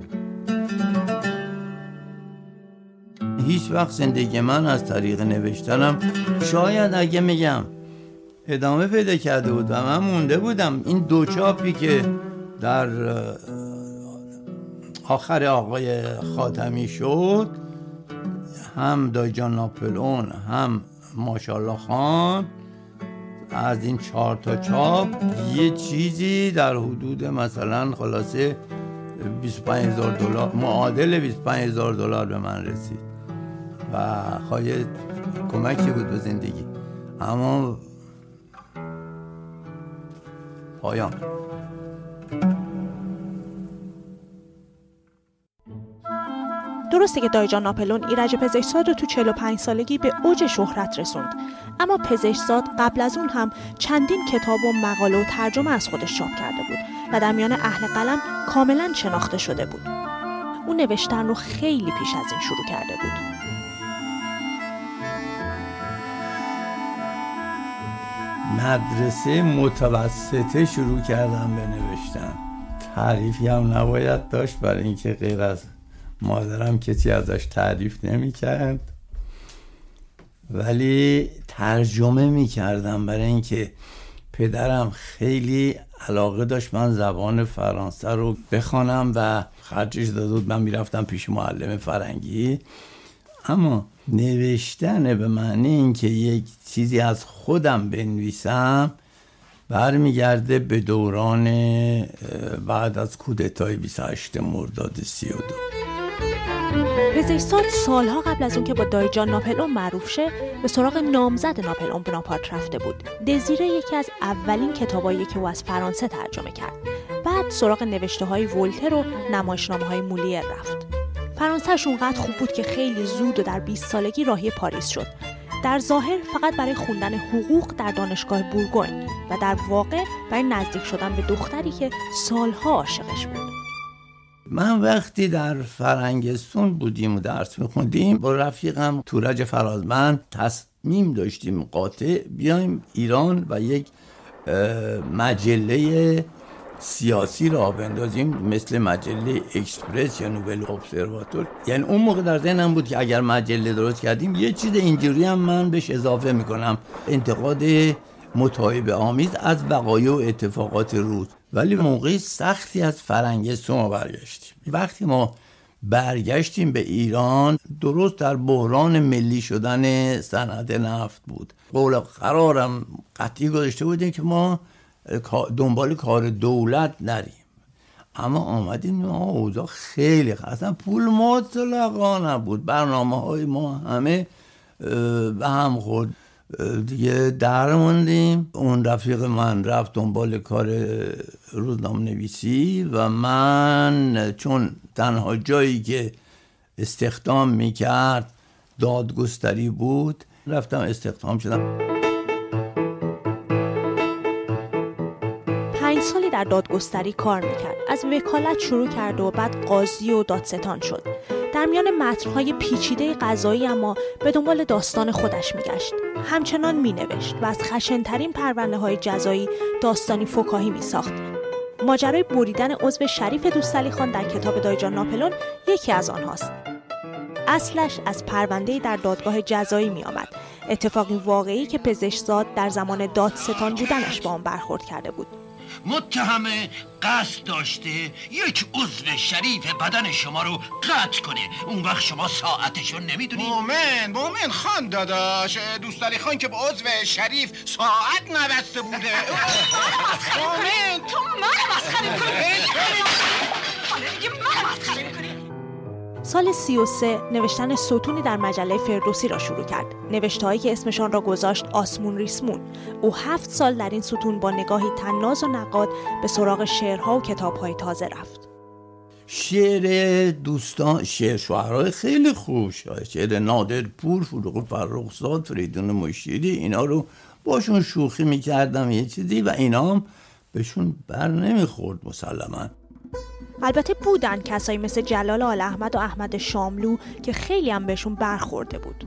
هیچ وقت زندگی من از طریق نوشتنم شاید اگه میگم ادامه پیدا کرده بود و من مونده بودم. این دو چاپی که در آخر آقای خاتمی شد، هم دایجان ناپلئون هم ماشاءالله خان، از این 4 تا چاپ یه چیزی در حدود مثلا خلاصه $25,000 معادل $25,000 به من رسید و خواهی کمکی بود به زندگی. اما پایان. درسته که دایجان ناپلئون ایرج پزشکزاد رو تو 45 سالگی به اوج شهرت رسوند، اما پزشکزاد قبل از اون هم چندین کتاب و مقاله و ترجمه از خودش چاپ کرده بود و در میان اهل قلم کاملا شناخته شده بود. اون نوشتن رو خیلی پیش از این شروع کرده بود. مدرسه متوسطه شروع کردم به نوشتن. تعریفی هم نباید داشت، برای اینکه غیر از مادرم کسی ازش تعریف نمی‌کرد، ولی ترجمه می‌کردم برای اینکه پدرم خیلی علاقه داشت من زبان فرانسه رو بخوانم و خرجش داده بود. من میرفتم پیش معلم فرنگی، اما نوشتن به معنی اینکه یک چیزی از خودم بنویسم برمیگرده به دوران بعد از کودتای 28 مرداد 32. پزشکزاد سالها قبل از اون که با دایجان ناپلئون معروف شه به سراغ نامزد ناپلئون بناپارت رفته بود. دزیره یکی از اولین کتابایی که او از فرانسه ترجمه کرد. بعد سراغ نوشته‌های ولتر و نمایشنامه‌های مولیر رفت. فرانسه‌ش اونقدر خوب بود که خیلی زود و در 20 سالگی راهی پاریس شد. در ظاهر فقط برای خوندن حقوق در دانشگاه بورگون و در واقع برای نزدیک شدن به دختری که سالها عاشقش بود. من وقتی در فرنگستون بودیم و درس میخوندیم با رفیقم تورج فرازمند تصمیم داشتیم قاطع بیایم ایران و یک مجله سیاسی را بندازیم مثل مجله اکسپرس یا نوول ابزرواتور. یعنی اون موقع در ذهنم بود که اگر مجله درست کردیم یه چیز اینجوری هم من بهش اضافه میکنم، انتقاد متعایب آمیز از وقایع و اتفاقات روز. ولی موقع سختی از فرنگستون ما برگشتیم. وقتی ما برگشتیم به ایران درست در بحران ملی شدن صنعت نفت بود. قول قرارم قطعی گذاشته بودیم که ما دنبال کار دولت نریم، اما آمدیم اوضاع خیلی اصلا پول مطلقا نبود، برنامه های ما همه به هم خورد دیگه، در موندیم. اون رفیق من رفت دنبال کار روزنامه نویسی و من چون تنها جایی که استخدام میکرد دادگستری بود رفتم استخدام شدم. 5 سالی در دادگستری کار میکرد. از وکالت شروع کرد و بعد قاضی و دادستان شد. در میان متن‌های پیچیده قضایی اما به دنبال داستان خودش میگشت. همچنان مینوشت و از خشن‌ترین پرونده‌های جزایی داستانی فکاهی میساخت. ماجرای بریدن عضو شریف دوستعلی خان در کتاب دایجان ناپلئون یکی از آنهاست. اصلش از پرونده‌ای در دادگاه جزایی میآمد. اتفاقی واقعی که پزشکزاد در زمان دادستان بودنش با آن برخورد کرده بود. متهمه قصد داشته یک عضو شریف بدن شما رو قطع کنه. اون وقت شما ساعتشو نمیدونی؟ مومن خان داداش، دوستعلی خان که با عضو شریف ساعت نبسته بوده. مومن تو منو مسخره میکنی؟ حالا دیگه منو مسخره میکنی؟ سال 33 نوشتن ستونی در مجله فردوسی را شروع کرد. نوشته‌هایی که اسمشان را گذاشت آسمون ریسمون. او 7 سال در این ستون با نگاهی طناز و نقاد به سراغ شعرها و کتاب‌های تازه رفت. شعر دوستان، شعر شعرهای خیلی خوب، شعر نادرپور، فروغ فرخزاد، فریدون مشیری، اینا رو باشون شوخی می‌کردم یه چیزی و اینا هم بهشون بر نمیخورد مسلماً. البته بودن کسایی مثل جلال آل احمد و احمد شاملو که خیلی هم بهشون برخورده بود.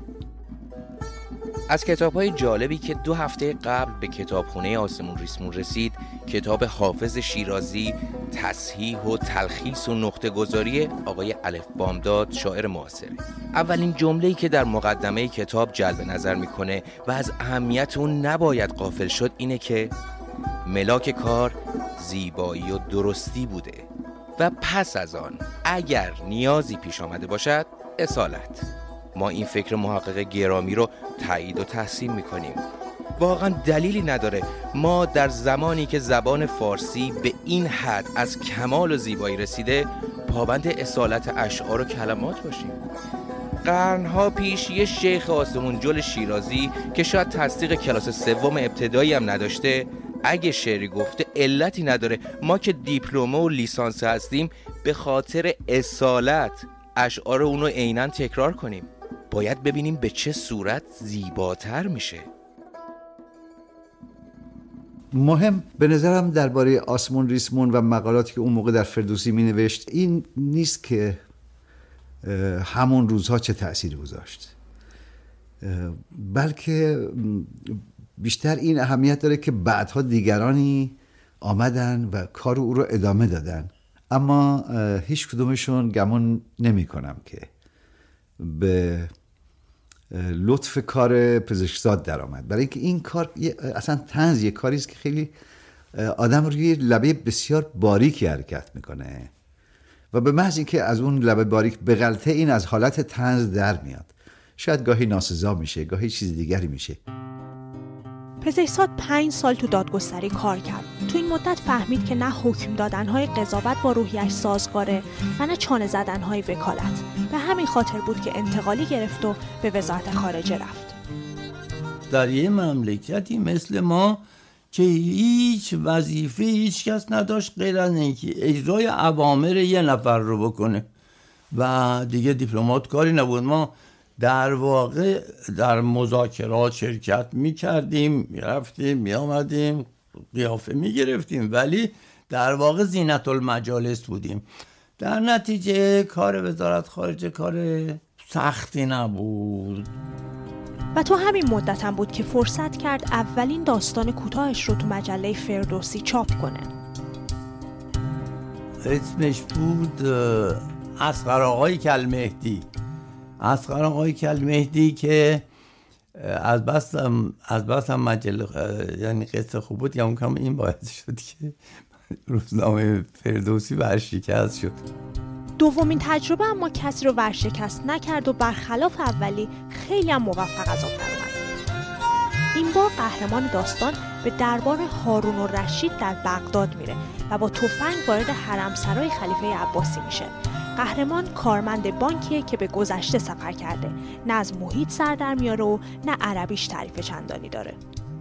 از کتاب‌های جالبی که 2 هفته قبل به کتابخونه آسمون ریسمون رسید، کتاب حافظ شیرازی، تصحیح و تلخیص و نقطه‌گذاری آقای الف بامداد، شاعر معاصره. اولین جمله‌ای که در مقدمه کتاب جلب نظر می‌کنه و از اهمیت اون نباید غافل شد اینه که ملاک کار زیبایی و درستی بوده و پس از آن اگر نیازی پیش آمده باشد اصالت. ما این فکر محقق گرامی رو تایید و تحسین میکنیم. واقعا دلیلی نداره ما در زمانی که زبان فارسی به این حد از کمال و زیبایی رسیده پابند اصالت اشعار و کلمات باشیم. قرنها پیش یه شیخ آسمون جل شیرازی که شاید تصدیق کلاس 3 ابتدایی هم نداشته، اگه شعری گفته علتی نداره ما که دیپلمه و لیسانس هستیم به خاطر اصالت اشعار اونو عیناً تکرار کنیم. باید ببینیم به چه صورت زیباتر میشه. مهم به نظرم درباره آسمون ریسمون و مقالاتی که اون موقع در فردوسی می نوشت این نیست که همون روزها چه تأثیری گذاشت، بلکه بیشتر این اهمیت داره که بعدها دیگرانی آمدن و کار او رو ادامه دادن اما هیچ کدومشون گمان نمی کنم که به لطف کار پزشکزاد در آمد، برای اینکه این کار اصلا طنز یک کاری است که خیلی آدم روی لبه بسیار باریکی حرکت میکنه و به محض اینکه از اون لبه باریک به غلطه این از حالت طنز در میاد، شاید گاهی ناسزا میشه، گاهی چیز دیگری میشه. پزشکزاد 5 سال تو دادگستری کار کرد. تو این مدت فهمید که نه حکم دادنهای قضاوت با روحیش سازگاره و نه چانه زدنهای وکالت. به همین خاطر بود که انتقالی گرفت و به وزارت خارجه رفت. در یه مملکتی مثل ما که هیچ وظیفه هیچ کس نداشت غیر از اینکه اجرای اوامر یه نفر رو بکنه و دیگه دیپلمات کاری نبود. ما در واقع در مذاکرات شرکت می‌کردیم، می‌رفتیم، می‌آمدیم، قیافه می‌گرفتیم، ولی در واقع زینت المجالس بودیم. در نتیجه کار وزارت خارجه کار سختی نبود. و تو همین مدت هم بود که فرصت کرد اولین داستان کوتاهش رو تو مجله فردوسی چاپ کنه. اسمش بود اصغر آقای کلمهدی. اصغر آقای کلمهدی که از بس هم مجله یعنی قصه خوب بود، یا اون کم این باعث شد که روزنامه فردوسی ورشکست شد. دومین تجربه اما کسی رو ورشکست نکرد و برخلاف اولی خیلی هم موفق از آب در اومد. این بار قهرمان داستان به دربار هارون الرشید در بغداد میره و با تفنگ وارد حرمسرای خلیفه عباسی میشه. قهرمان کارمند بانکیه که به گذشته سفر کرده، نه از محیط سر در میاره و نه عربیش تعریف چندانی داره.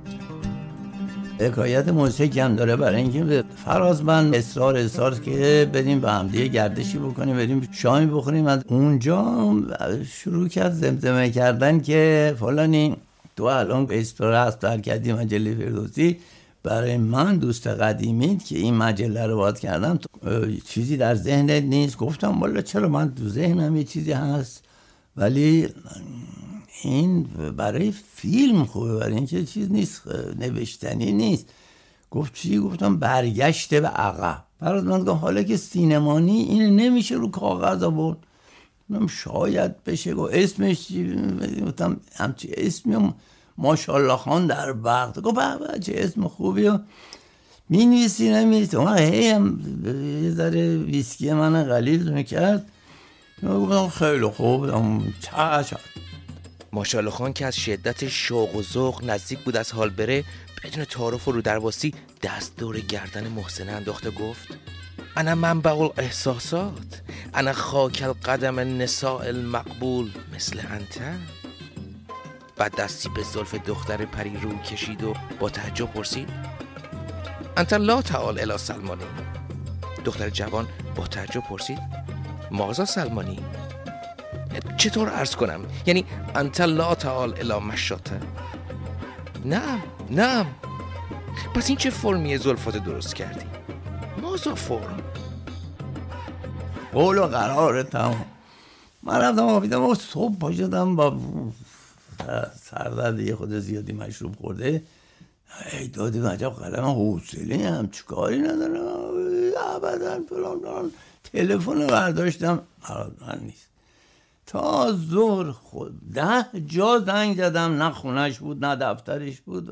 حکایت موسیقی هم داره برای اینکه فراز من اصرار که بریم به همدیگه گردشی بکنیم، بریم شامی بخوریم. از اونجا شروع کرد زمزمه کردن که فلانی تو الان استراحت در کردی مجله فردوسی، برای من دوست قدیمیت که این مجله رو واد کردم، چیزی در ذهنت نیست؟ گفتم والا چرا، من تو ذهنم یه چیزی هست، ولی این برای فیلم خوبه، برای اینکه چیز نیست، نوشتنی نیست. گفت چی؟ گفتم برگشته به عقب. برات من گفتم حالا که سینمانی این نمیشه رو کاغذ آورد، شاید بشه. گفت اسمش چی؟ گفتم همچی اسمی ماشاءالله خان در بغداد. گفت بابا چه اسم خوبی، می نویسی نمی‌نویسی؟ اون هم یه ذره ویسکی من غلیظ میکرد. گفتم خیلی خوب، چشم. ماشاءالله خان که از شدت شوق و ذوق نزدیک بود از حال بره، بدون تعارف و رو درواسی دست دور گردن محسن انداخته گفت انا منبع الاحساسات، انا خاک القدم النساء المقبول مثل انت. بعد دستی به زلف دختر پری رو کشید و با تعجب پرسید انت لا تعال الی سلمانی. دختر جوان با تعجب پرسید ماذا سلمانی؟ چطور عرض کنم؟ یعنی انت لا تعال الی مشاطه؟ نه. پس این چه فرمیه زلفات درست کردی؟ ماذا فرم؟ قول و قرار تمام. من رفتم آفیدم و صبح پا شدم با سردرد یه خود زیادی مشروب خورده، ای دادی عجب قلم حوصله هم چیکاری ندارم ابدا فلان. تلفن برداشتم، من نیست. تا ظهر 10 جا زنگ زدم، نه خونش بود نه دفترش بود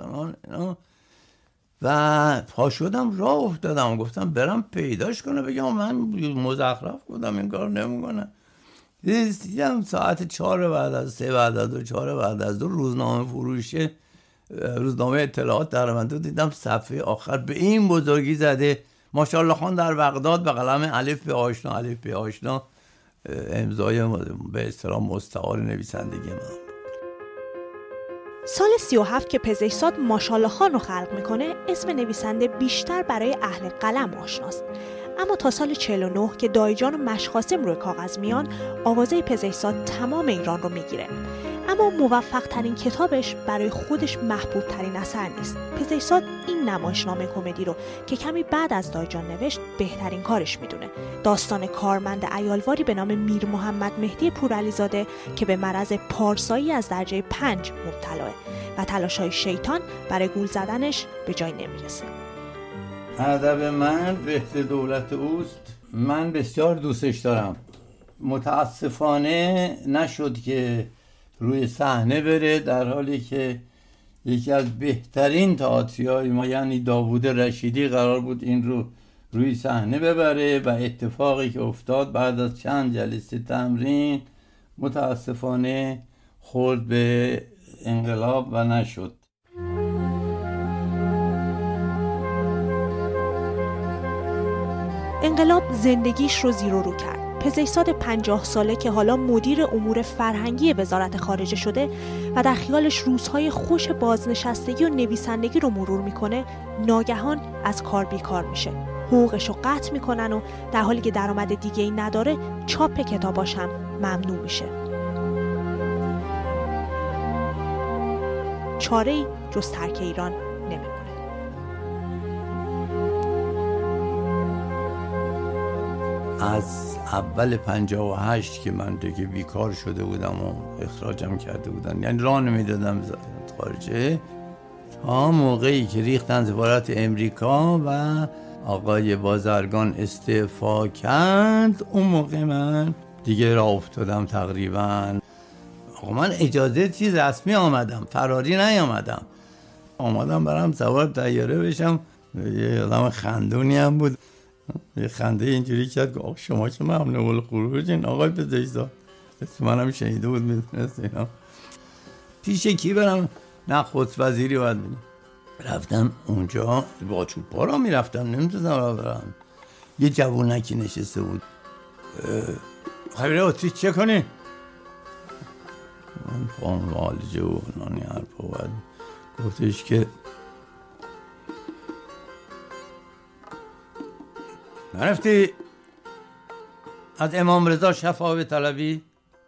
و پا شدم راه افتادم، گفتم برم پیداش کنم بگم من مزخرف بودم این کار نمیکنم. دیدم ساعت 4 بعد از 3 بعد از 2 4 بعد از 2 روزنامه فروشه، روزنامه اطلاعات در من دیدم صفحه آخر به این بزرگی زده ماشاءالله خان در بغداد به قلم الف به آشنا، امضای به احترام مستعار نویسندگی من. سال 37 که پزشکزاد ماشاءالله خان رو خلق میکنه، اسم نویسنده بیشتر برای اهل قلم آشناست. اما تا سال 49 که دایجان و مشقاسم روی کاغذ میان، آوازه پزشکزاد تمام ایران رو میگیره. اما موفق ترین کتابش برای خودش محبوب ترین اثر نیست. پزشکزاد این نمایشنامه کمدی رو که کمی بعد از دایجان نوشت بهترین کارش میدونه. داستان کارمند عیالواری به نام میر محمد مهدی پورعلیزاده که به مرض پارسایی از درجه 5 مبتلاه و تلاش‌های شیطان برای گول زدنش به جای نمیرسه. ادب من بهت دولت اوست، من بسیار دوستش دارم. متاسفانه نشد که روی صحنه بره، در حالی که یکی از بهترین تئاتری‌های ما یعنی داوود رشیدی قرار بود این رو روی صحنه ببره و اتفاقی که افتاد بعد از چند جلسه تمرین متاسفانه خورد به انقلاب و نشد. انقلاب زندگیش رو زیر و رو کرد. پزشکزاد 50 ساله که حالا مدیر امور فرهنگی وزارت خارجه شده و در خیالش روزهای خوش بازنشستگی و نویسندگی رو مرور میکنه، ناگهان از کار بیکار میشه. حقوقش رو قطع میکنن و در حالی که درآمد دیگه‌ای نداره چاپ کتاباش هم ممنوع میشه. چاره‌ای جز ترک ایران نمیمونه. از اول 58 که من دیگه بیکار شده بودم و اخراجم کرده بودن، یعنی راه نمیدادم خارجه، تا موقعی که ریختن سفارت امریکا و آقای بازرگان استعفا کرد، اون موقع من دیگه راه افتادم تقریبا. آقا من اجازه چیز رسمی آمدم، فراری نیامدم، آمدم برم سوار طیاره بشم. یه آدم خندونی هم بود، یه خنده اینجوری کرد که شما که ممنوع الخروجین آقای پزشکزاد، اسم منم شنیده بود میدونست اینا. پیش کی برم؟ نخست وزیری باید بینم. رفتم اونجا با چوب پا را میرفتم، نمیتونم برم. یه جوونکی نشسته بود، خیلی اتریش چه کنی؟ من پام والجه و نانی حرفا باید گفتش که نرفتی از امام رضا شفاعت بطلبی؟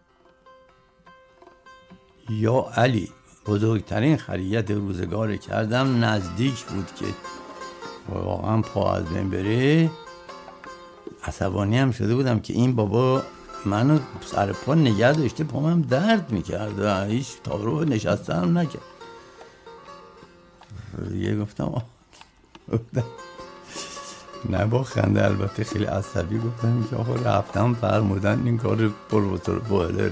یا علی، بزرگترین خریت روزگار کردم، نزدیک بود که واقعا پا از بین بره. عصبانی هم شده بودم که این بابا منو سر پا نگه داشته، پامم درد میکرد و هیچ تارو نشسته هم نکرد. یه گفتم نه با خنده، البته خیلی عصبی گفتم که آقا رفتم فرمودن این کار پروفسور بوهلر.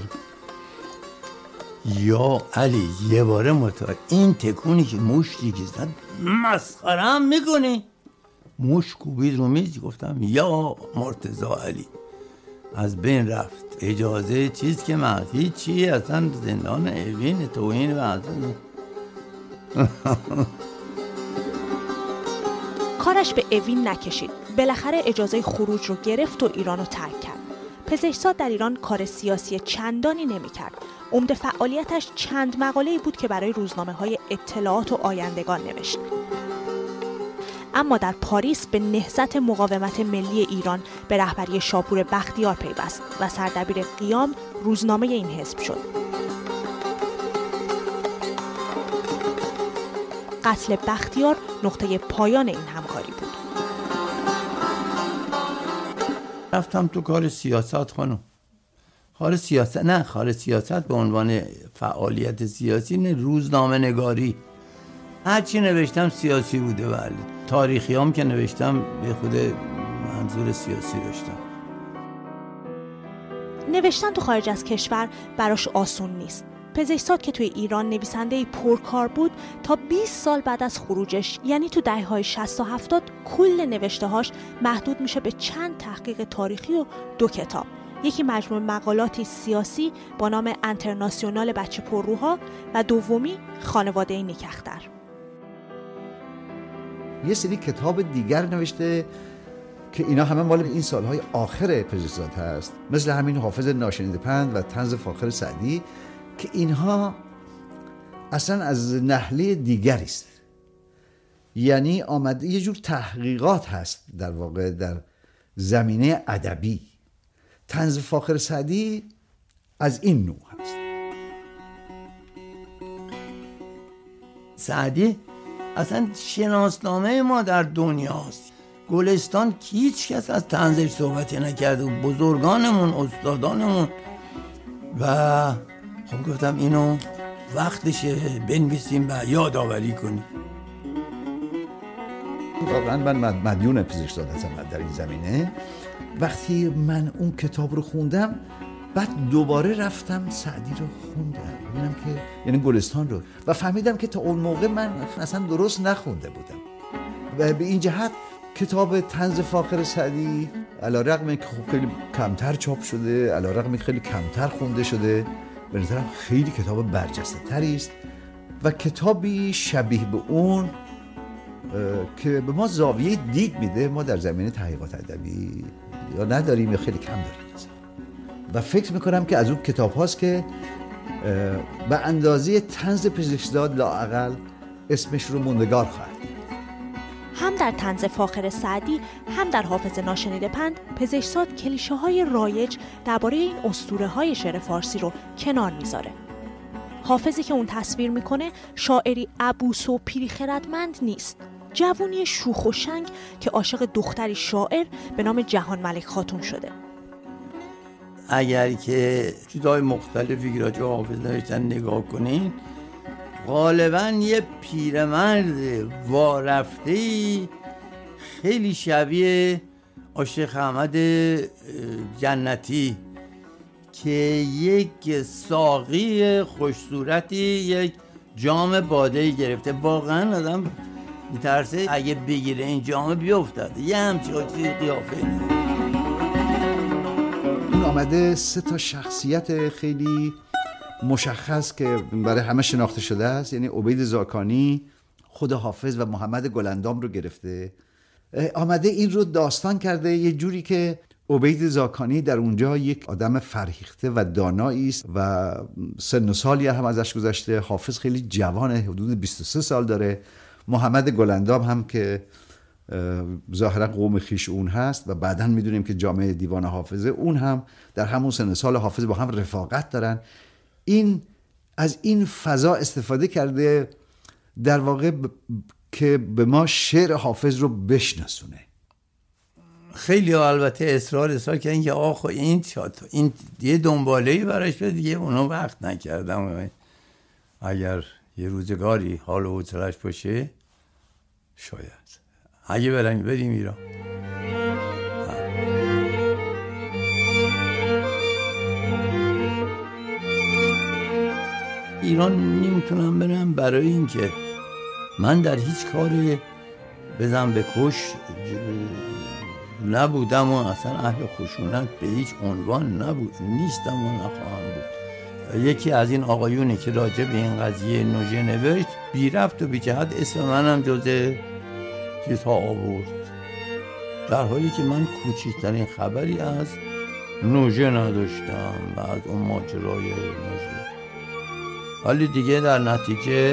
یا علی یه باره این تکونی که مشتی که زد، مسخره هم میکنی؟ مش کوبید رو میز. گفتم یا مرتضی علی، از بین رفت. اجازه چیز که من هیچی، اصلا زندان اوین توهین و اصلا کارش به اوین نکشید. بالاخره اجازه خروج رو گرفت و ایران رو ترک کرد. پزشکزاد در ایران کار سیاسی چندانی نمی‌کرد. عمده فعالیتش چند مقاله‌ای بود که برای روزنامه‌های اطلاعات و آیندگان نوشت. اما در پاریس به نهضت مقاومت ملی ایران به رهبری شاپور بختیار پیوست و سردبیر قیام روزنامه این حزب شد. قتل بختیار نقطه پایان این همکاری بود. رفتم تو کار سیاست خانم. کار سیاست به عنوان فعالیت سیاسی نه، روزنامه نگاری. هرچی نوشتم سیاسی بوده. بله، تاریخیام که نوشتم به خود منظور سیاسی داشتم. نوشتن تو خارج از کشور براش آسون نیست. پزشکزاد که توی ایران نویسنده پرکار بود، تا 20 سال بعد از خروجش، یعنی تو دهه‌های 60 و 70، کل نوشته‌هاش محدود میشه به چند تحقیق تاریخی و 2 کتاب. یکی مجموعه مقالاتی سیاسی با نام انترناسیونال بچه پرروها و دومی خانواده نیکختر. یه سری کتاب دیگر نوشته که اینا همه مال این سالهای آخر پزشکزاد هست، مثل همین حافظ ناشنیده پند و طنز فاخر سعدی، که اینها اصلا از نحله دیگری است. یعنی آمده یه جور تحقیقات هست در واقع در زمینه ادبی. طنز فاخر سعدی از این نوع هست. سعدی اصلا شناسنامه ما در دنیاست. گلستان هیچ کس از طنزش صحبتی نکرده، بزرگانمون، استادانمون. و خب گفتم اینو وقتشه بنویسیم و یادآوری کنیم. واقعا من مدیون پزشکزاد هستم در این زمینه. وقتی من اون کتاب رو خوندم بعد دوباره رفتم سعدی رو خوندم ببینم که یعنی گلستان رو و فهمیدم که تا اون موقع من اصلا درست نخونده بودم و به این جهت کتاب طنز فاخر سعدی علی‌رغم اینکه خب خیلی کمتر چاپ شده، علی‌رغم اینکه خیلی کمتر خونده شده، به نظرم خیلی کتاب برجسته تری است و کتابی شبیه به اون که به ما زاویه دید میده ما در زمینه تحقیقات ادبی یا نداریم یا خیلی کم داریم و فکر میکنم که از اون کتاب هاست که به اندازه طنز پزشکزاد لااقل اسمش رو موندگار خواهد. هم در طنز فاخر سعدی هم در حافظ ناشنیده پند پزشکزاد کلیشه‌های رایج درباره این اسطوره‌های شعر فارسی رو کنار میذاره. حافظی که اون تصویر میکنه شاعری عبوس و پیری خردمند نیست، جوونی شوخ و شنگ که عاشق دختری شاعر به نام جهان ملک خاتون شده. اگر که چیزهای مختلفی که راجع به حافظ نوشتن نگاه کنین غالباً یه پیرمرد وارفته‌ای خیلی شبیه عاشق احمد جنتی که یک ساقی خوشصورتی یک جام باده گرفته، واقعا آدم میترسه اگه بگیره این جام بیفتد، یه همچین قیافه. این آمده 3 شخصیت خیلی مشخص که برای همه شناخته شده است، یعنی عبید زاکانی، خود حافظ و محمد گلندام رو گرفته، آمده این رو داستان کرده یه جوری که عبید زاکانی در اونجا یک آدم فرهیخته و دانایی است و سن و سالی هم ازش گذشته. حافظ خیلی جوانه، حدود 23 سال داره. محمد گلندام هم که ظاهرا قوم خیش اون هست و بعداً میدونیم که جامعه دیوان حافظه، اون هم در همون سن سال حافظ با هم رفاقت دارن. این از این فضا استفاده کرده در واقع که به ما شعر حافظ رو بشناسونه. خیلی البته اصرار کردن که آخه این یه دنباله‌ای براش بده، دیگه اونو وقت نکردم. اگر یه روزگاری حال و حوصله‌اش باشه شاید اگه بریم ایران. ایران نمیتونم برم برای اینکه من در هیچ کار بزن به کش نبودم و اصلا اهل خشونت به هیچ عنوان نیستم و نخواهم بود. یکی از این آقایونی که راجع به این قضیه نوژه نوشت بی ربط و بی جهت اسم منم جز چیزها آورد، در حالی که من کوچکترین خبری از نوژه نداشتم و از اون ماجرای نوژه. ولی دیگه در نتیجه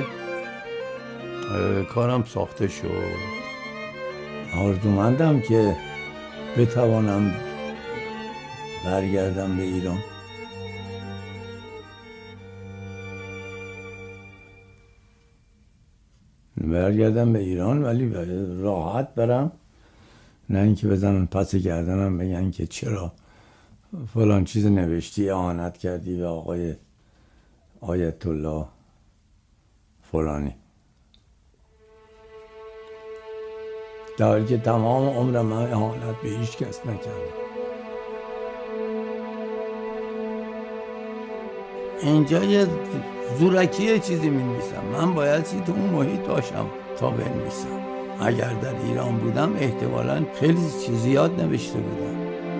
کارم ساخته شد. آرزومندم که بتوانم برگردم به ایران. ولی راحت برم، نه اینکه بزنن پس گردنم بگن که چرا فلان چیز نوشتی، اهانت کردی به آقای آیت الله فلانی، در حالی که تمام عمرم من اهانت به هیچ کس نکردم. اینجا یه زورکی چیزی می‌نویسم، من باید چیزی تو اون محیط باشم تا بنویسم. اگر در ایران بودم احتمالاً خیلی زیاد نوشته بودم.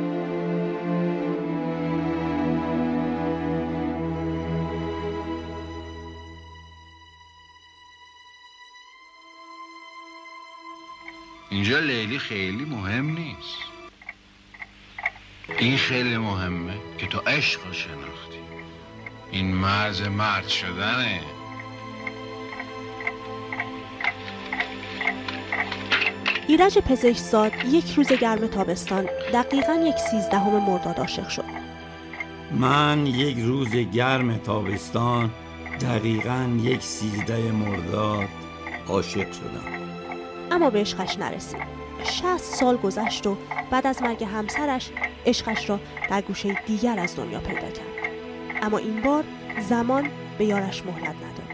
اینجا لیلی خیلی مهم نیست، این خیلی مهمه که تو عشق رو شناختی. این مرز مرد شدنه. ایرج پزشکزاد یک روز گرم تابستان دقیقاً 13 مرداد عاشق شد. من یک روز گرم تابستان دقیقاً 13 مرداد عاشق شدم. اما به عشقش نرسید. 60 سال گذشت و بعد از مرگ همسرش عشقش را در گوشه دیگر از دنیا پیدا کرد. اما این بار زمان به یارش مهلت نداد.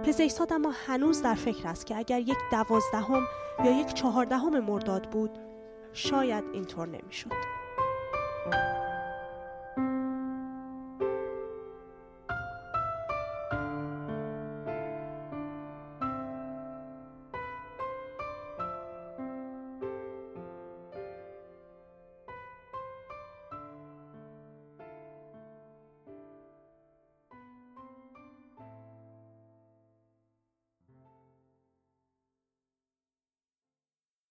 پزشکزاد اما هنوز در فکر است که اگر یک 12 یا یک 14 مرداد بود شاید اینطور نمیشد.